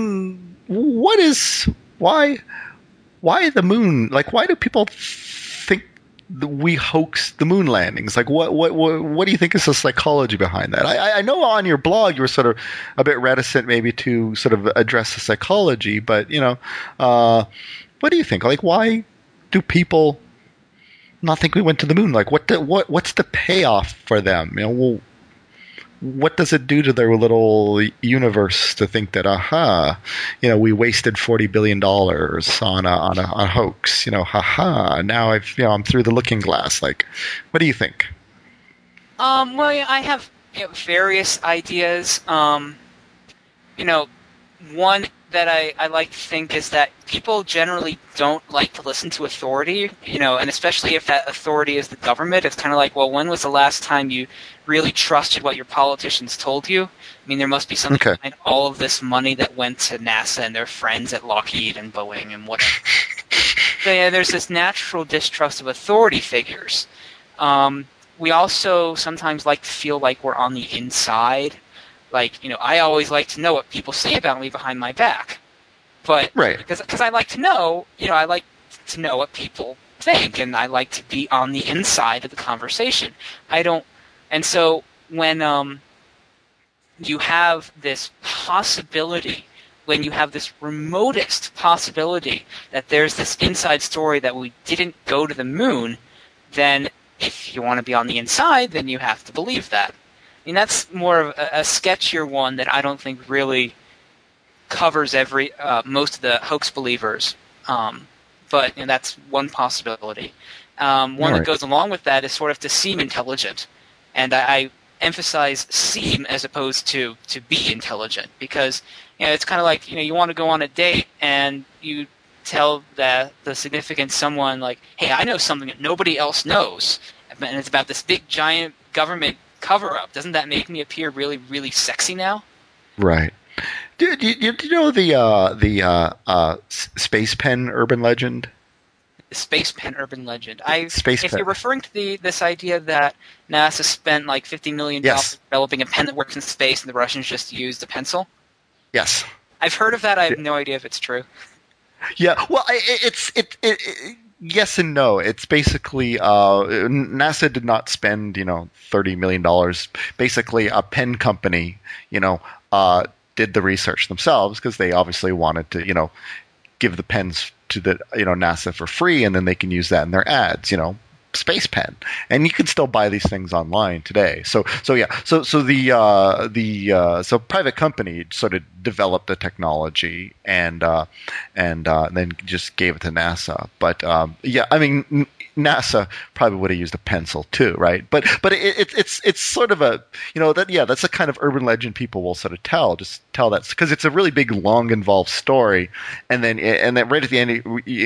why the moon? Like, why do people think we hoax the moon landings? Like, what do you think is the psychology behind that? I know on your blog you were sort of a bit reticent maybe to sort of address the psychology, but, what do you think? Like, why do people not think we went to the moon? Like, what's the payoff for them? What does it do to their little universe to think that, we wasted $40 billion on a hoax, now I'm through the looking glass. Like, what do you think? Well, yeah, I have various ideas. One that I like to think is that people generally don't like to listen to authority, and especially if that authority is the government. It's kind of like, well, when was the last time you really trusted what your politicians told you? I mean, there must be something behind all of this money that went to NASA and their friends at Lockheed and Boeing and whatever. So, yeah, there's this natural distrust of authority figures. We also sometimes like to feel like we're on the inside. Like, I always like to know what people say about me behind my back. But because I like to know, I like to know what people think, and I like to be on the inside of the conversation. And so when you have this possibility, when you have this remotest possibility that there's this inside story that we didn't go to the moon, then if you want to be on the inside, then you have to believe that. I mean, that's more of a sketchier one that I don't think really covers most of the hoax believers. But that's one possibility. One that goes along with that is sort of to seem intelligent. And I emphasize seem as opposed to be intelligent, because it's kind of like, you want to go on a date and you tell the significant someone, like, hey, I know something that nobody else knows, and it's about this big giant government cover-up. Doesn't that make me appear really, really sexy now? Right. Do you know the Space Pen urban legend? The Space Pen urban legend. If you're referring to this idea that NASA spent like $50 million developing a pen that works in space and the Russians just used a pencil? Yes. I've heard of that. I have no idea if it's true. Yeah. Well, it's yes and no. It's basically NASA did not spend $30 million. Basically, a pen company did the research themselves because they obviously wanted to give the pens to the NASA for free, and then they can use that in their ads. Space Pen, and you can still buy these things online today. So private company sort of developed the technology and then just gave it to NASA. But NASA probably would have used a pencil too, right? But it's sort of a that's a kind of urban legend people will sort of tell that because it's a really big, long, involved story, and then right at the end,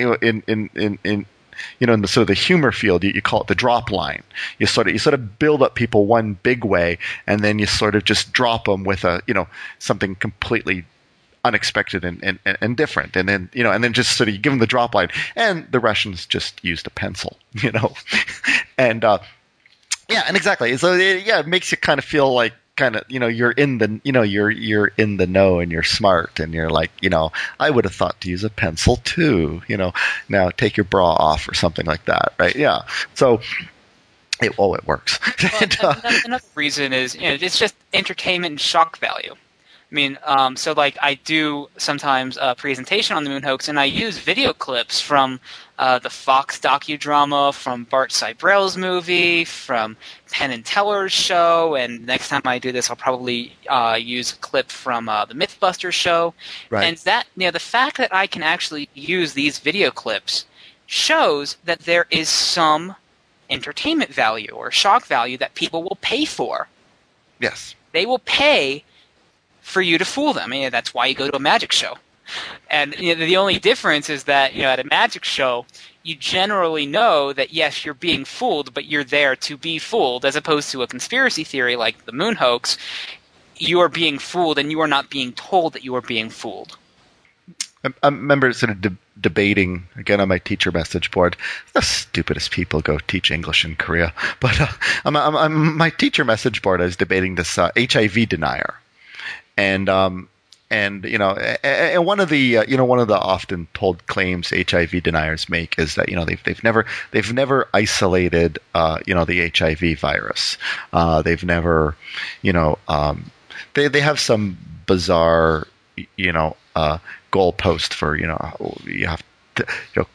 in the sort of the humor field, you call it the drop line. You sort of build up people one big way, and then you sort of just drop them with something completely unexpected and different, and then just sort of you give them the drop line, and the Russians just used a pencil, and and exactly. So it makes you kind of feel like you're in the you're in the know and you're smart and you're like I would have thought to use a pencil too, now take your bra off or something like that, right? Yeah. So it works. Well, another reason is it's just entertainment and shock value. So like I do sometimes a presentation on the moon hoax, and I use video clips from the Fox docudrama, from Bart Cybrell's movie, from Penn and Teller's show, and next time I do this, I'll probably use a clip from the MythBusters show. Right. And that, the fact that I can actually use these video clips shows that there is some entertainment value or shock value that people will pay for. Yes. They will pay for you to fool them. That's why you go to a magic show. And the only difference is that at a magic show, you generally know that yes, you're being fooled, but you're there to be fooled, as opposed to a conspiracy theory like the moon hoax. You are being fooled, and you are not being told that you are being fooled. I remember sort of debating, again, on my teacher message board. The stupidest people go teach English in Korea. But on my teacher message board, I was debating this HIV denier. And one of the often told claims HIV deniers make is that they've never isolated the HIV virus. They've never they have some bizarre goalpost for you have to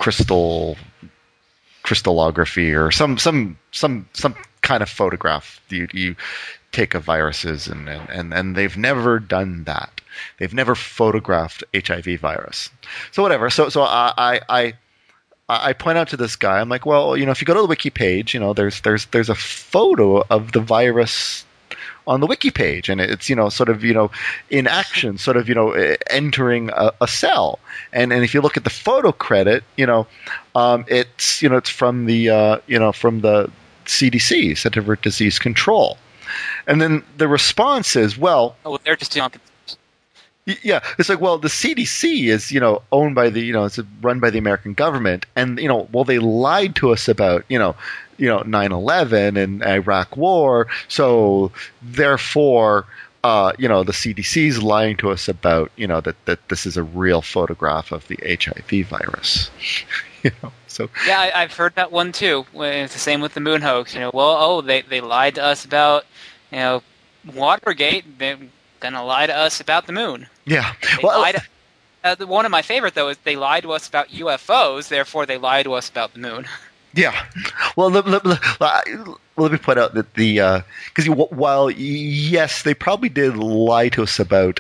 crystallography or some kind of photograph you take of viruses and they've never done that. They've never photographed HIV virus. So whatever. So I point out to this guy, I'm like, well, if you go to the wiki page, there's a photo of the virus on the wiki page, and it's in action, entering a cell. And if you look at the photo credit, it's from the CDC, Center for Disease Control. And then the response is, well, they're just doing. Yeah, it's like, well, the CDC is, owned by it's run by the American government, and they lied to us about 9/11 and Iraq War, so therefore, the CDC is lying to us about that this is a real photograph of the HIV virus. So yeah, I've heard that one too. It's the same with the moon hoax. They lied to us about Watergate. They're gonna lie to us about the moon. Yeah. One of my favorite though is they lied to us about UFOs. Therefore, they lie to us about the moon. Yeah. Well, let me point out that because while yes, they probably did lie to us about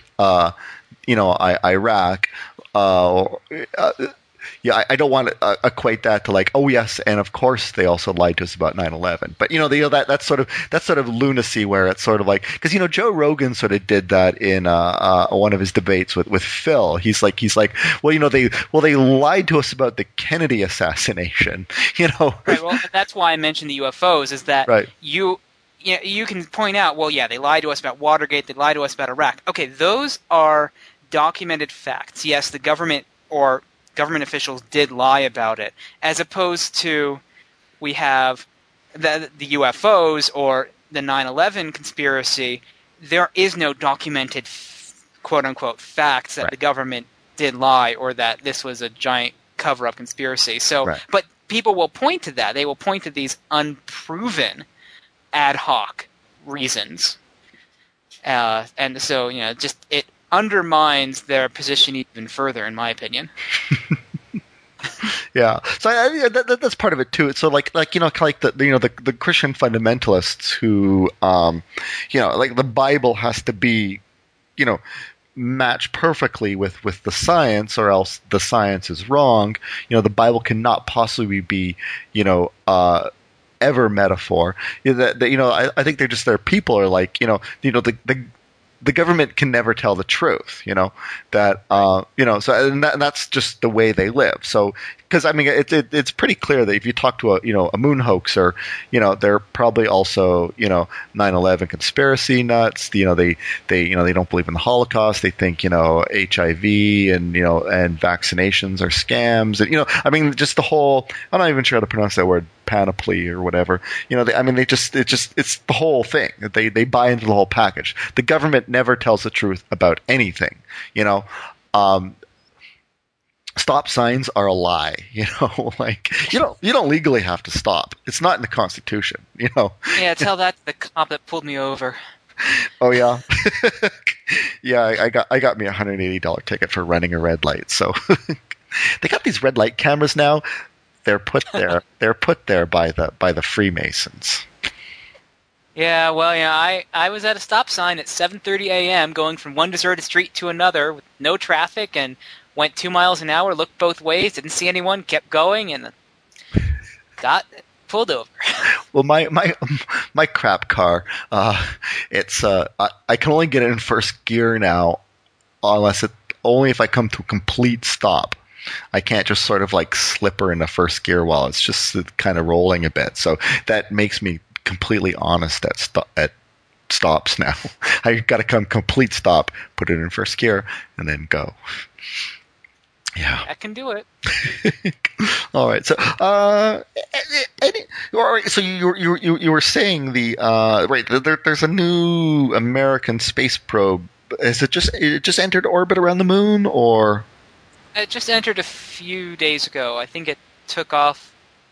Iraq. I don't want to equate that to like, oh yes, and of course they also lied to us about 9/11. But that's sort of lunacy where it's sort of like, because Joe Rogan sort of did that in one of his debates with Phil. He's like, they lied to us about the Kennedy assassination. Right. Well, that's why I mentioned the UFOs. Is that right. You can point out, well, yeah, they lied to us about Watergate. They lied to us about Iraq. Okay, those are documented facts. Yes, the government or government officials did lie about it, as opposed to we have the UFOs or the 9/11 conspiracy. There is no documented quote-unquote facts that right. the government did lie or that this was a giant cover-up conspiracy. So, right. But people will point to that. They will point to these unproven ad hoc reasons. And so, it undermines their position even further, in my opinion. Yeah, so that's part of it too. So like the Christian fundamentalists who like the Bible has to be match perfectly with the science, or else the science is wrong. The Bible cannot possibly be ever metaphor. I think they're just their people are like the government can never tell the truth, so and that's just the way they live. So, because it's pretty clear that if you talk to a moon hoaxer, they're probably also 9/11 conspiracy nuts. They don't believe in the Holocaust. They think HIV and and vaccinations are scams, and just the whole. I'm not even sure how to pronounce that word, panoply or whatever. It's the whole thing. They buy into the whole package. The government never tells the truth about anything. Stop signs are a lie. Like you don't legally have to stop. It's not in the Constitution. Yeah, tell that to the cop that pulled me over. Oh yeah, yeah. I got me $180 ticket for running a red light. So they got these red light cameras now. They're put there. They're put there by the Freemasons. Yeah, well, I was at a stop sign at 7:30 a.m. going from one deserted street to another with no traffic, and went 2 miles an hour, looked both ways, didn't see anyone, kept going, and got pulled over. Well, my crap car, it's I can only get it in first gear now, only if I come to a complete stop. I can't just sort of like slipper into first gear while it's just kind of rolling a bit. So that makes me completely honest at stops now. I got to come complete stop, put it in first gear, and then go. Yeah, I can do it. all right. So, all right. So you were saying right? There's a new American space probe. It just entered orbit around the moon, or? It just entered a few days ago. I think it took off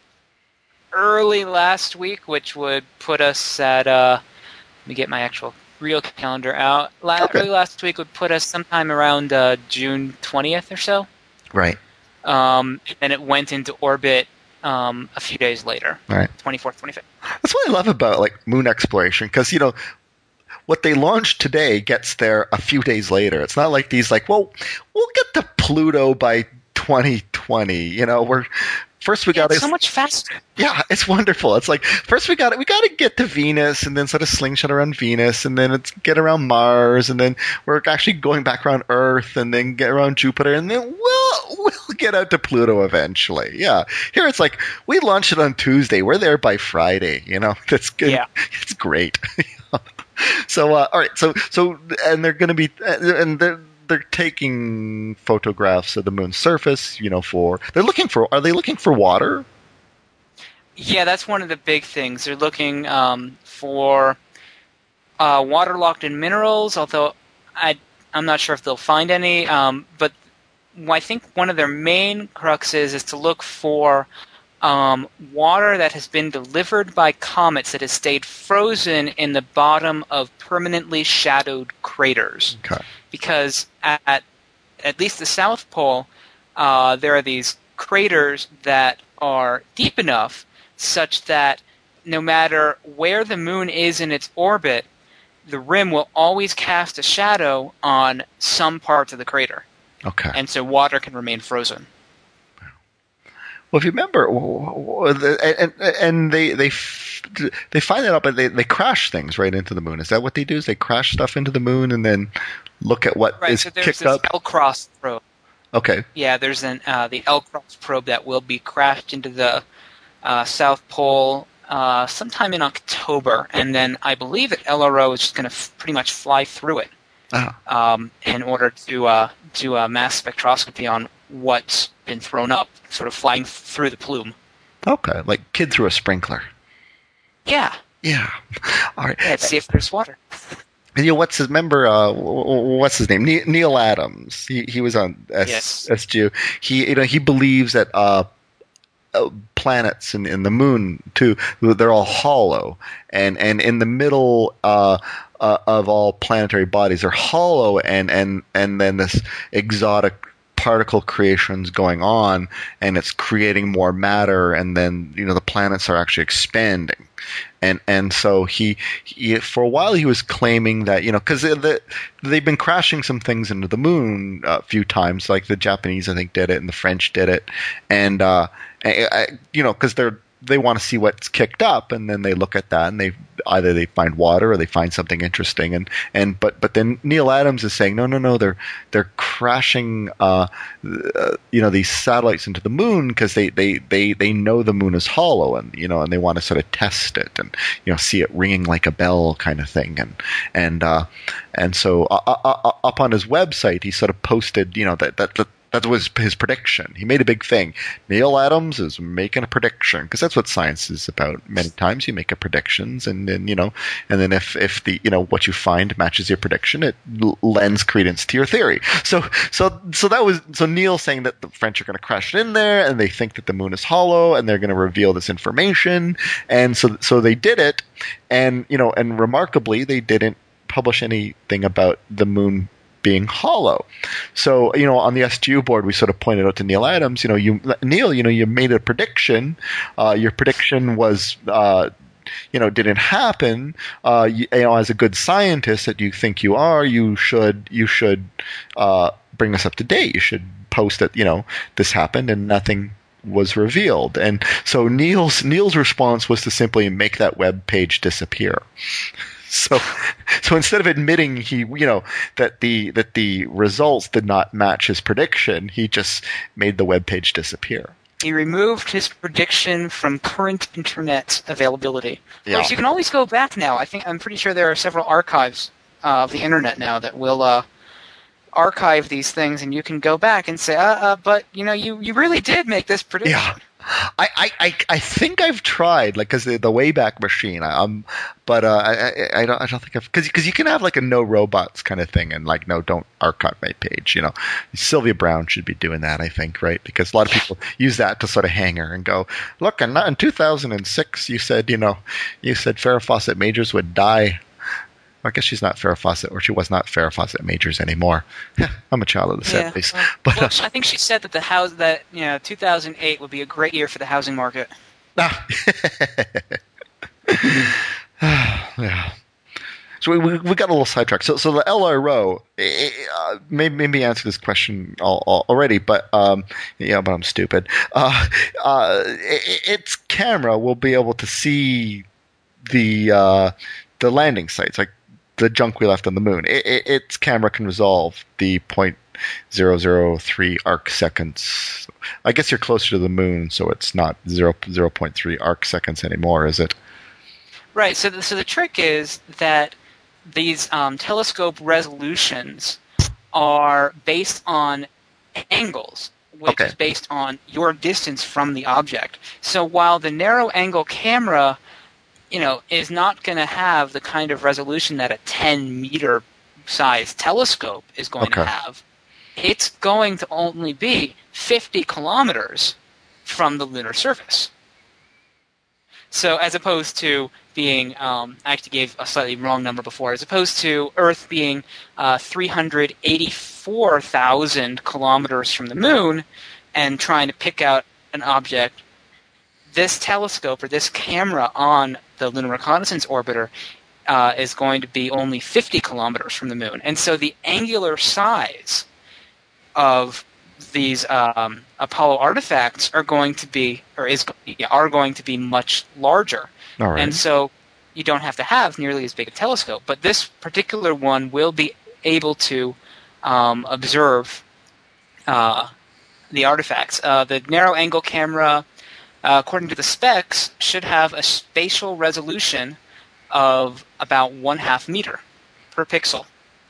early last week, which would put us at let me get my actual real calendar out. Okay. Early last week would put us sometime around June 20th or so. Right. And it went into orbit a few days later. Right. 24th, 25th. That's what I love about like moon exploration, because what they launched today gets there a few days later. It's not like these we'll get to Pluto by 2020. First we got it's so much faster. Yeah, it's wonderful. It's like first we got to get to Venus, and then sort of slingshot around Venus, and then it's get around Mars, and then we're actually going back around Earth, and then get around Jupiter, and then we'll get out to Pluto eventually. Yeah, here it's like we launched it on Tuesday, we're there by Friday. That's good. Yeah, it's great. So all right, so and they're going to be and they're taking photographs of the moon's surface. Are they looking for water? Yeah, that's one of the big things. They're looking for waterlogged in minerals, although I'm not sure if they'll find any. But I think one of their main cruxes is to look for water that has been delivered by comets that has stayed frozen in the bottom of permanently shadowed craters. Okay. Because at least the South Pole, there are these craters that are deep enough such that no matter where the moon is in its orbit, the rim will always cast a shadow on some parts of the crater. Okay. And so water can remain frozen. Well, if you remember, and they find that out, but they crash things right into the moon. Is that what they do? Is they crash stuff into the moon and then look at what is so there's kicked this up? L-Cross probe. Okay. Yeah, there's the L-Cross probe that will be crashed into the South Pole sometime in October, and then I believe that LRO is just going to pretty much fly through it in order to do a mass spectroscopy on what's been thrown up, sort of flying through the plume. Okay, like kid through a sprinkler. Yeah. Yeah. All right. Yeah, see if there's water. And what's his name? Neil Adams. He was on SGU. He believes that planets in the moon too, they're all hollow, and in the middle of all planetary bodies are hollow, and then this exotic particle creation's going on, and it's creating more matter, and then the planets are actually expanding, and so he for a while he was claiming that because they've been crashing some things into the moon a few times, like the Japanese I think did it and the French did it, and because they want to see what's kicked up, and then they look at that and they either find water or they find something interesting, but then Neil Adams is saying no, they're crashing these satellites into the moon because they know the moon is hollow, and and they want to sort of test it and see it ringing like a bell kind of thing, and so up on his website he sort of posted that was his prediction. He made a big thing. Neil Adams is making a prediction, because that's what science is about. Many times you make a predictions, and then and then if the what you find matches your prediction, it lends credence to your theory. So Neil saying that the French are going to crash it in there, and they think that the moon is hollow, and they're going to reveal this information, and so they did it, and and remarkably they didn't publish anything about the moon being hollow. So, on the SGU board, we sort of pointed out to Neil Adams, Neil, you made a prediction. Your prediction was, didn't happen. As a good scientist that you think you are, you should bring us up to date. You should post that, this happened and nothing was revealed. And so Neil's response was to simply make that web page disappear. So instead of admitting that the results did not match his prediction, he just made the web page disappear. He removed his prediction from current internet availability. Yeah. Which you can always go back now. I'm pretty sure there are several archives of the internet now that will archive these things, and you can go back and say, but you really did make this prediction. Yeah. I think I've tried, because the Wayback Machine. But I don't think I've, because you can have like a no robots kind of thing, and like no, don't archive my page. Sylvia Brown should be doing that, I think, right? Because a lot of people use that to sort of hang her and go, look, in 2006 you said Farrah Fawcett Majors would die. I guess she's not Farrah Fawcett, or she was not Farrah Fawcett Majors anymore. I'm a child of the 70s. Well, I think she said that 2008 would be a great year for the housing market. Yeah. So we got a little sidetracked. So the LRO, maybe answer this question already, but but I'm stupid. Its camera will be able to see the landing sites, like the junk we left on the moon. Its camera can resolve the 0.003 arc seconds. I guess you're closer to the moon, so it's not 0.3 arc seconds anymore, is it? Right. So the trick is that these telescope resolutions are based on angles, which is based on your distance from the object. So while the narrow angle camera is not going to have the kind of resolution that a 10-meter size telescope is going to have, it's going to only be 50 kilometers from the lunar surface. So as opposed to being, I actually gave a slightly wrong number before, as opposed to Earth being 384,000 kilometers from the moon and trying to pick out an object, this telescope or this camera on the Lunar Reconnaissance Orbiter is going to be only 50 kilometers from the moon. And so the angular size of these Apollo artifacts are going to be much larger. All right. And so you don't have to have nearly as big a telescope. But this particular one will be able to observe the artifacts. The narrow angle camera, according to the specs, should have a spatial resolution of about 0.5 meter per pixel.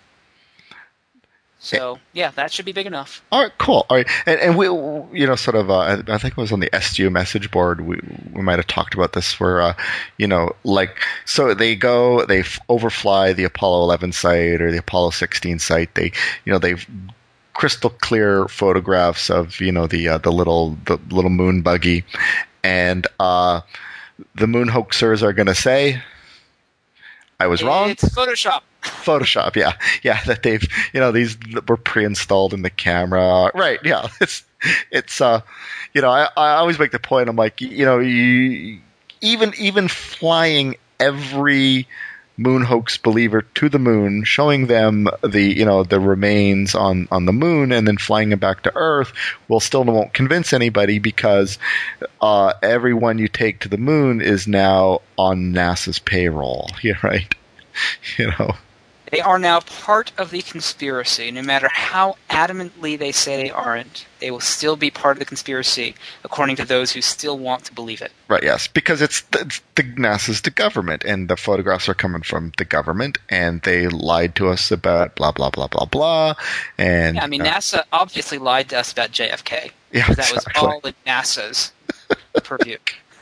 So, that should be big enough. All right, cool. All right, and we, sort of, I think it was on the SGU message board, we might have talked about this where, so they overfly the Apollo 11 site or the Apollo 16 site. They've crystal clear photographs of, the little moon buggy, and the moon hoaxers are going to say, I was wrong. It's Photoshop. Photoshop, yeah, that they've, these were pre-installed in the camera, right? Yeah, it's I always make the point. I'm like, even flying every moon hoax believer to the moon, showing them the remains on the moon, and then flying them back to Earth, still won't convince anybody because everyone you take to the moon is now on NASA's payroll. Yeah, right. They are now part of the conspiracy. No matter how adamantly they say they aren't, they will still be part of the conspiracy, according to those who still want to believe it. Right, yes, because it's the NASA's the government, and the photographs are coming from the government, and they lied to us about blah, blah, blah, blah, blah. And, NASA obviously lied to us about JFK. Yeah, that was all in NASA's purview.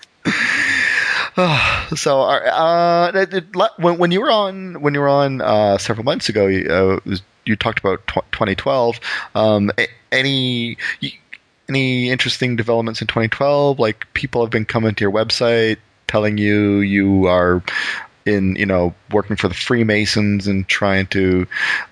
So, when you were on several months ago, you talked about 2012. Any interesting developments in 2012? Like, people have been coming to your website telling you are in working for the Freemasons and trying to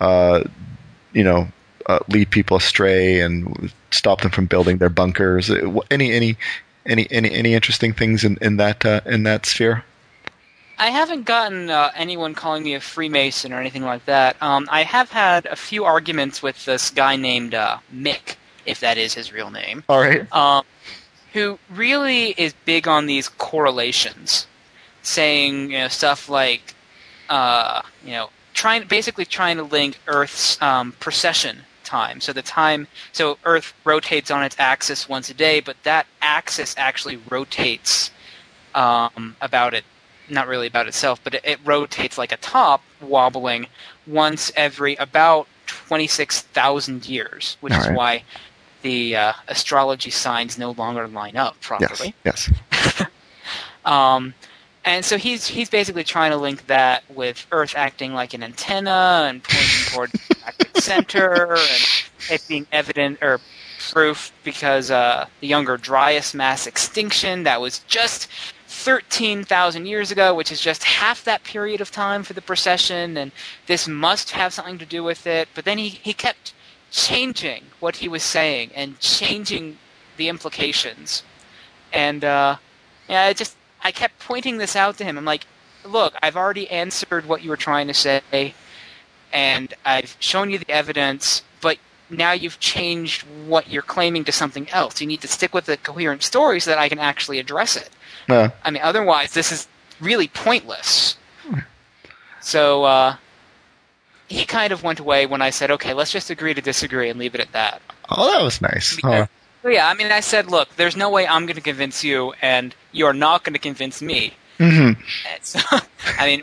lead people astray and stop them from building their bunkers. Any interesting things in that sphere? I haven't gotten anyone calling me a Freemason or anything like that. I have had a few arguments with this guy named Mick, if that is his real name. All right. Who really is big on these correlations, saying stuff like, trying to link Earth's precession time. So Earth rotates on its axis once a day, but that axis actually rotates not really about itself, but it rotates like a top wobbling once every about 26,000 years, which is why the astrology signs no longer line up properly. Yes. And so he's basically trying to link that with Earth acting like an antenna and pointing toward the galactic center, and it being evident or proof because the Younger Dryas mass extinction that was just 13,000 years ago, which is just half that period of time for the precession, and this must have something to do with it. But then he kept changing what he was saying and changing the implications. And I kept pointing this out to him. I'm like, look, I've already answered what you were trying to say, and I've shown you the evidence, but now you've changed what you're claiming to something else. You need to stick with a coherent story so that I can actually address it. I mean, otherwise, this is really pointless. So he kind of went away when I said, okay, let's just agree to disagree and leave it at that. Oh, that was nice. Yeah, I mean, I said, look, there's no way I'm going to convince you, and you're not going to convince me. Mm-hmm. So, I mean,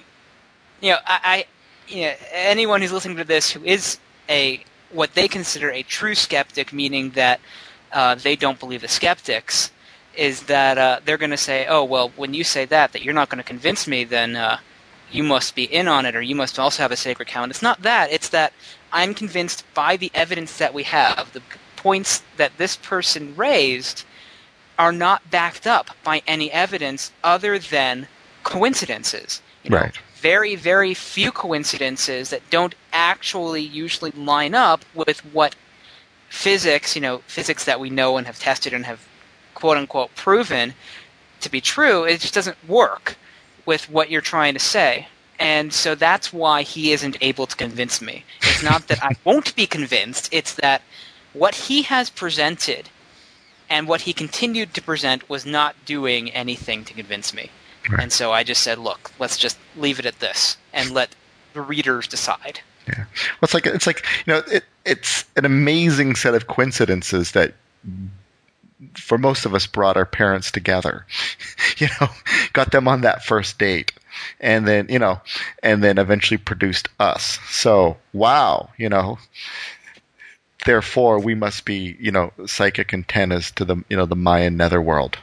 anyone who's listening to this who is what they consider a true skeptic, meaning that they don't believe the skeptics, is that they're going to say, oh, well, when you say that you're not going to convince me, then you must be in on it, or you must also have a sacred cow. And it's not that. It's that I'm convinced by the evidence that we have. The points that this person raised are not backed up by any evidence other than coincidences. Right. Very, very few coincidences that don't actually usually line up with what physics that we know and have tested and have quote-unquote proven to be true, it just doesn't work with what you're trying to say. And so that's why he isn't able to convince me. It's not that I won't be convinced, it's that what he has presented and what he continued to present was not doing anything to convince me. Right. And so I just said, look, let's just leave it at this and let the readers decide. Yeah. Well, it's like it's an amazing set of coincidences that for most of us brought our parents together, got them on that first date, and then eventually produced us. So, wow, therefore we must be, psychic antennas to the, the Mayan netherworld.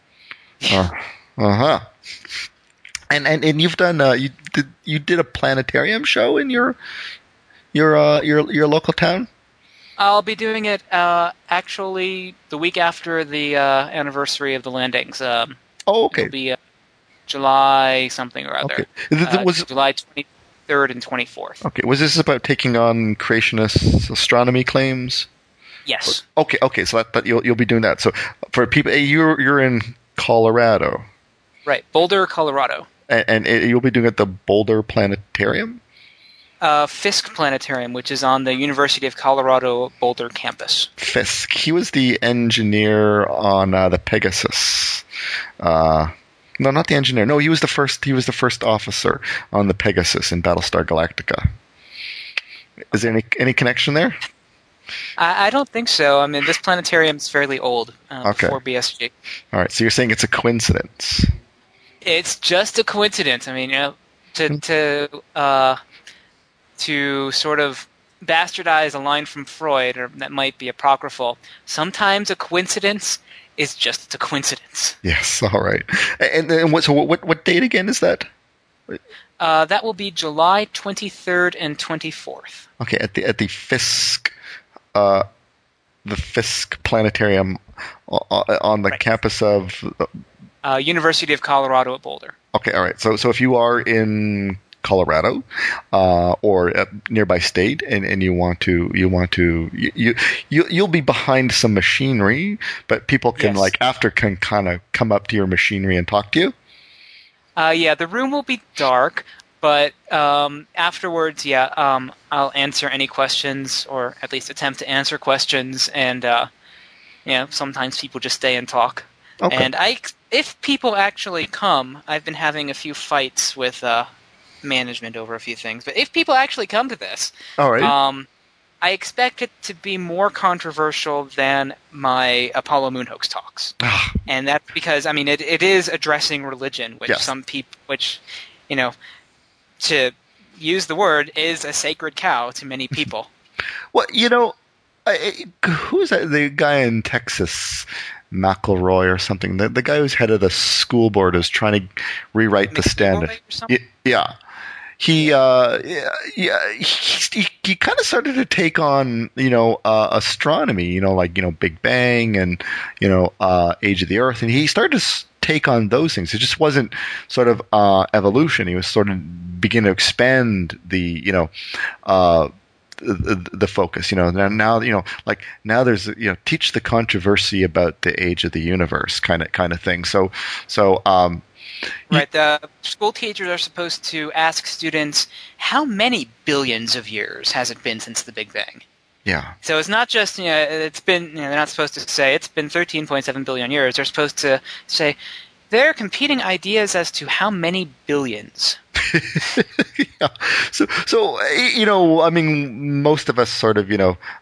And you've done, you did a planetarium show in your local town? I'll be doing it actually the week after the anniversary of the landings. Okay. It'll be July something or other. Okay. Was July 23rd and 24th. Okay. Was this about taking on creationist astronomy claims? Yes. Okay. So that you'll be doing that. So for people, you're in Colorado, right? Boulder, Colorado. And you'll be doing it at the Boulder Planetarium. Fisk Planetarium, which is on the University of Colorado Boulder campus. Fisk. He was the engineer on the Pegasus. No, not the engineer. No, he was the first officer on the Pegasus in Battlestar Galactica. Is there any connection there? I don't think so. I mean, this planetarium is fairly old. Okay. Before BSG. All right. So you're saying it's a coincidence? It's just a coincidence. I mean, to sort of bastardize a line from Freud, or that might be apocryphal, sometimes a coincidence is just a coincidence. Yes, all right. And what date again is that? That will be July 23rd and 24th. Okay, at the Fisk, the Fisk Planetarium on the campus of University of Colorado at Boulder. Okay, all right. So if you are in Colorado or a nearby state, and you'll be behind some machinery, but people can can kind of come up to your machinery and talk to you. The room will be dark, but afterwards, I'll answer any questions, or at least attempt to answer questions, and sometimes people just stay and talk. Okay. And if people actually come, I've been having a few fights with management over a few things, but if people actually come to this, all right. I expect it to be more controversial than my Apollo Moon hoax talks. And that's because, it is addressing religion, which some people, to use the word, is a sacred cow to many people. Well, who is that? The guy in Texas, McElroy or something. The guy who's head of the school board is trying to rewrite the standard. Yeah. He kind of started to take on, astronomy, Big Bang and, Age of the Earth. And he started to take on those things. It just wasn't sort of evolution. He was sort of beginning to expand the, the focus, now there's, teach the controversy about the age of the universe kind of thing. Right. The school teachers are supposed to ask students, how many billions of years has it been since the Big Bang? Yeah. So it's not just, it's been, they're not supposed to say it's been 13.7 billion years. They're supposed to say there are competing ideas as to how many billions. Yeah. So, most of us sort of,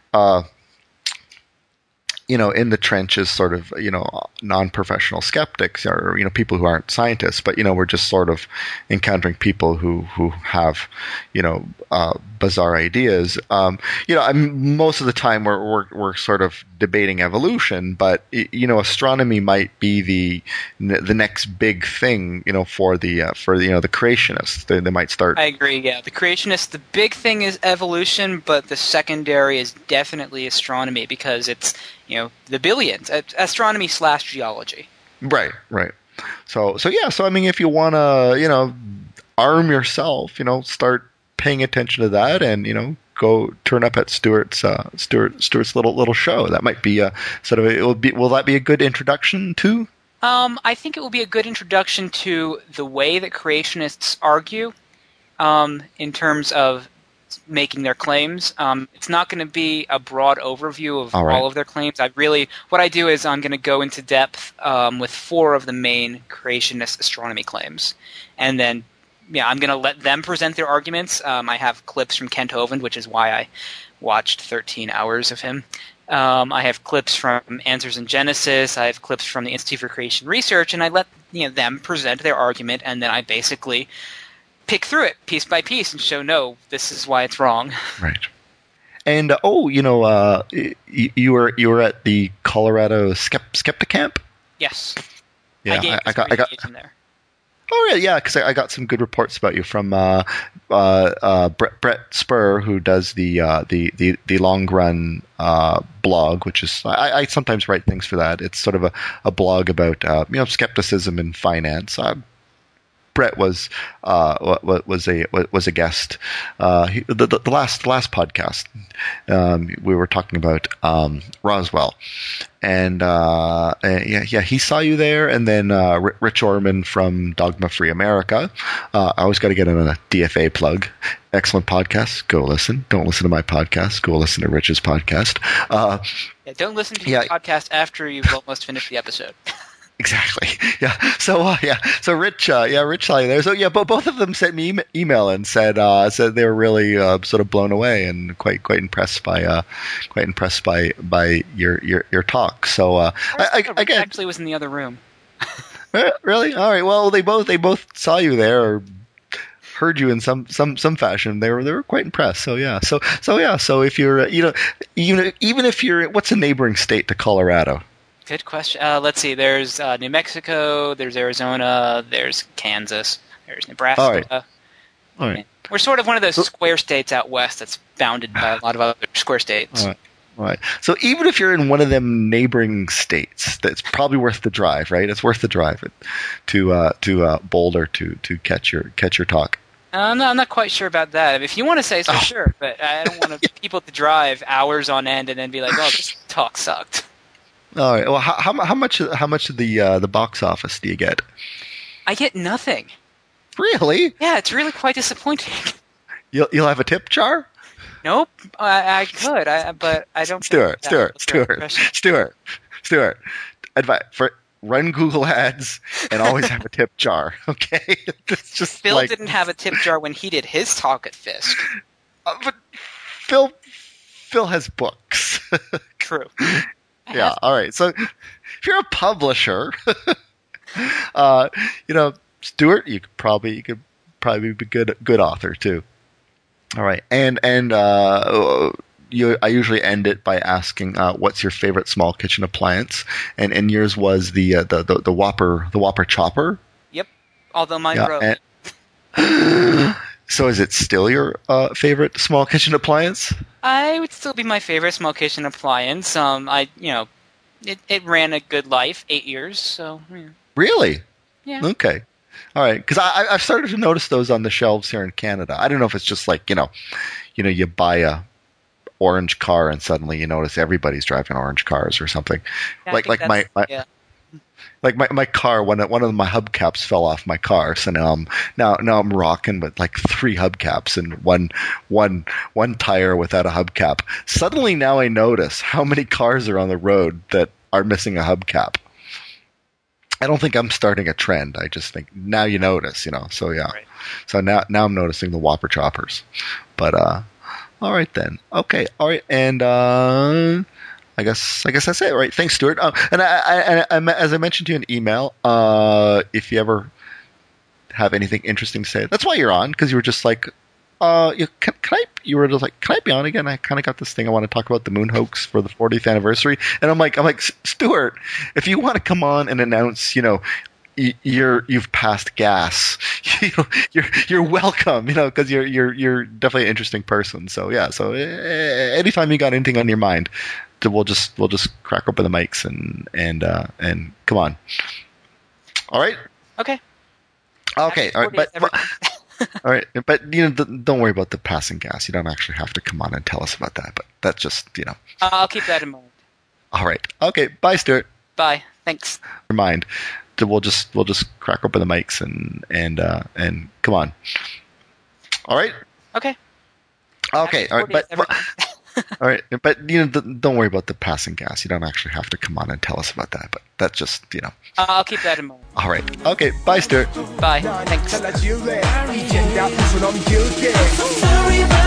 in the trenches, sort of, non-professional skeptics or, people who aren't scientists, but, we're just sort of encountering people who have, bizarre ideas. Most of the time we're sort of debating evolution, but, astronomy might be the next big thing, for the creationists. They might start. I agree. Yeah. The creationists, the big thing is evolution, but the secondary is definitely astronomy because it's, the billions, astronomy / geology. Right. So if you want to, arm yourself, start paying attention to that and, go turn up at Stuart's little show. That might be will that be a good introduction to? I think it will be a good introduction to the way that creationists argue, in terms of making their claims. It's not going to be a broad overview of all of their claims. What I do is I'm going to go into depth with 4 of the main creationist astronomy claims, and then I'm going to let them present their arguments. I have clips from Kent Hovind, which is why I watched 13 hours of him. I have clips from Answers in Genesis. I have clips from the Institute for Creation Research, and I let them present their argument, and then I basically pick through it piece by piece and show, no, this is why it's wrong. Right. And you were at the Colorado Skepticamp? Yes. Yeah, I got in there. Oh yeah, because I got some good reports about you from Brett Spur, who does the long run blog, which is I sometimes write things for that. It's sort of a blog about skepticism in finance. Brett was a guest. The last podcast, we were talking about Roswell, and he saw you there. And then Rich Orman from Dogma Free America. I always got to get in a DFA plug. Excellent podcast. Go listen. Don't listen to my podcast. Go listen to Rich's podcast. Don't listen to your podcast after you've almost finished the episode. Exactly. Yeah. So Rich saw you there. So yeah, but both of them sent me email and said they were really sort of blown away and quite impressed by your talk. So I actually was in the other room. Really? All right. Well, they both saw you there or heard you in some fashion. They were quite impressed. So yeah. So if you're even if you're, what's a neighboring state to Colorado? Good question. Let's see. There's New Mexico. There's Arizona. There's Kansas. There's Nebraska. All right. We're sort of one of those square states out west that's bounded by a lot of other square states. All right. All right. So even if you're in one of them neighboring states, that's probably worth the drive, right? It's worth the drive to Boulder to catch your talk. I'm not quite sure about that. If you want to say so, sure. But I don't want people to drive hours on end and then be like, "Oh, this talk sucked." All right. Well, how much of the box office do you get? I get nothing. Really? Yeah, it's really quite disappointing. You'll have a tip jar? Nope. I could, but I don't. Stuart. Run Google Ads and always have a tip jar. Okay. It's just Phil didn't have a tip jar when he did his talk at Fisk. But Phil has books. True. Yeah. All right. So if you're a publisher, Stuart, you could probably be a good author too. All right. And I usually end it by asking, what's your favorite small kitchen appliance? And yours was the Whopper chopper. Yep. Although mine broke. So is it still your favorite small kitchen appliance? I would still be my favorite small kitchen appliance. It ran a good life, 8 years. So yeah. Really? Yeah. Okay. All right. Because I've started to notice those on the shelves here in Canada. I don't know if it's just like you buy a orange car and suddenly you notice everybody's driving orange cars or something. Yeah, my car, one of my hubcaps fell off my car, so now I'm rocking with like 3 hubcaps and one tire without a hubcap. Suddenly now I notice how many cars are on the road that are missing a hubcap. I don't think I'm starting a trend. I just think now you notice, So yeah. Right. So now I'm noticing the Whopper choppers. But all right then. Okay. All right. And I guess that's it. Right. Thanks, Stuart. And I as I mentioned to you in email, if you ever have anything interesting to say, that's why you're on, because you were just like, you were just like, can I be on again? I kind of got this thing. I want to talk about the moon hoax for the 40th anniversary. And I'm like, Stuart, if you want to come on and announce, you've passed gas, you're welcome, because you're definitely an interesting person. So yeah. So anytime you got anything on your mind, we'll just crack open the mics and come on. All right. Okay. Okay. All right. But all right. But don't worry about the passing gas. You don't actually have to come on and tell us about that. But that's just I'll keep that in mind. All right. Okay. Bye, Stuart. Bye. Thanks. Your mind. We'll just crack open the mics and come on. All right. Okay. Okay. All right. But all right. But don't worry about the passing gas. You don't actually have to come on and tell us about that. But that's just I'll keep that in mind. All right. Okay. Bye, Stuart. Bye. Thanks. Sorry about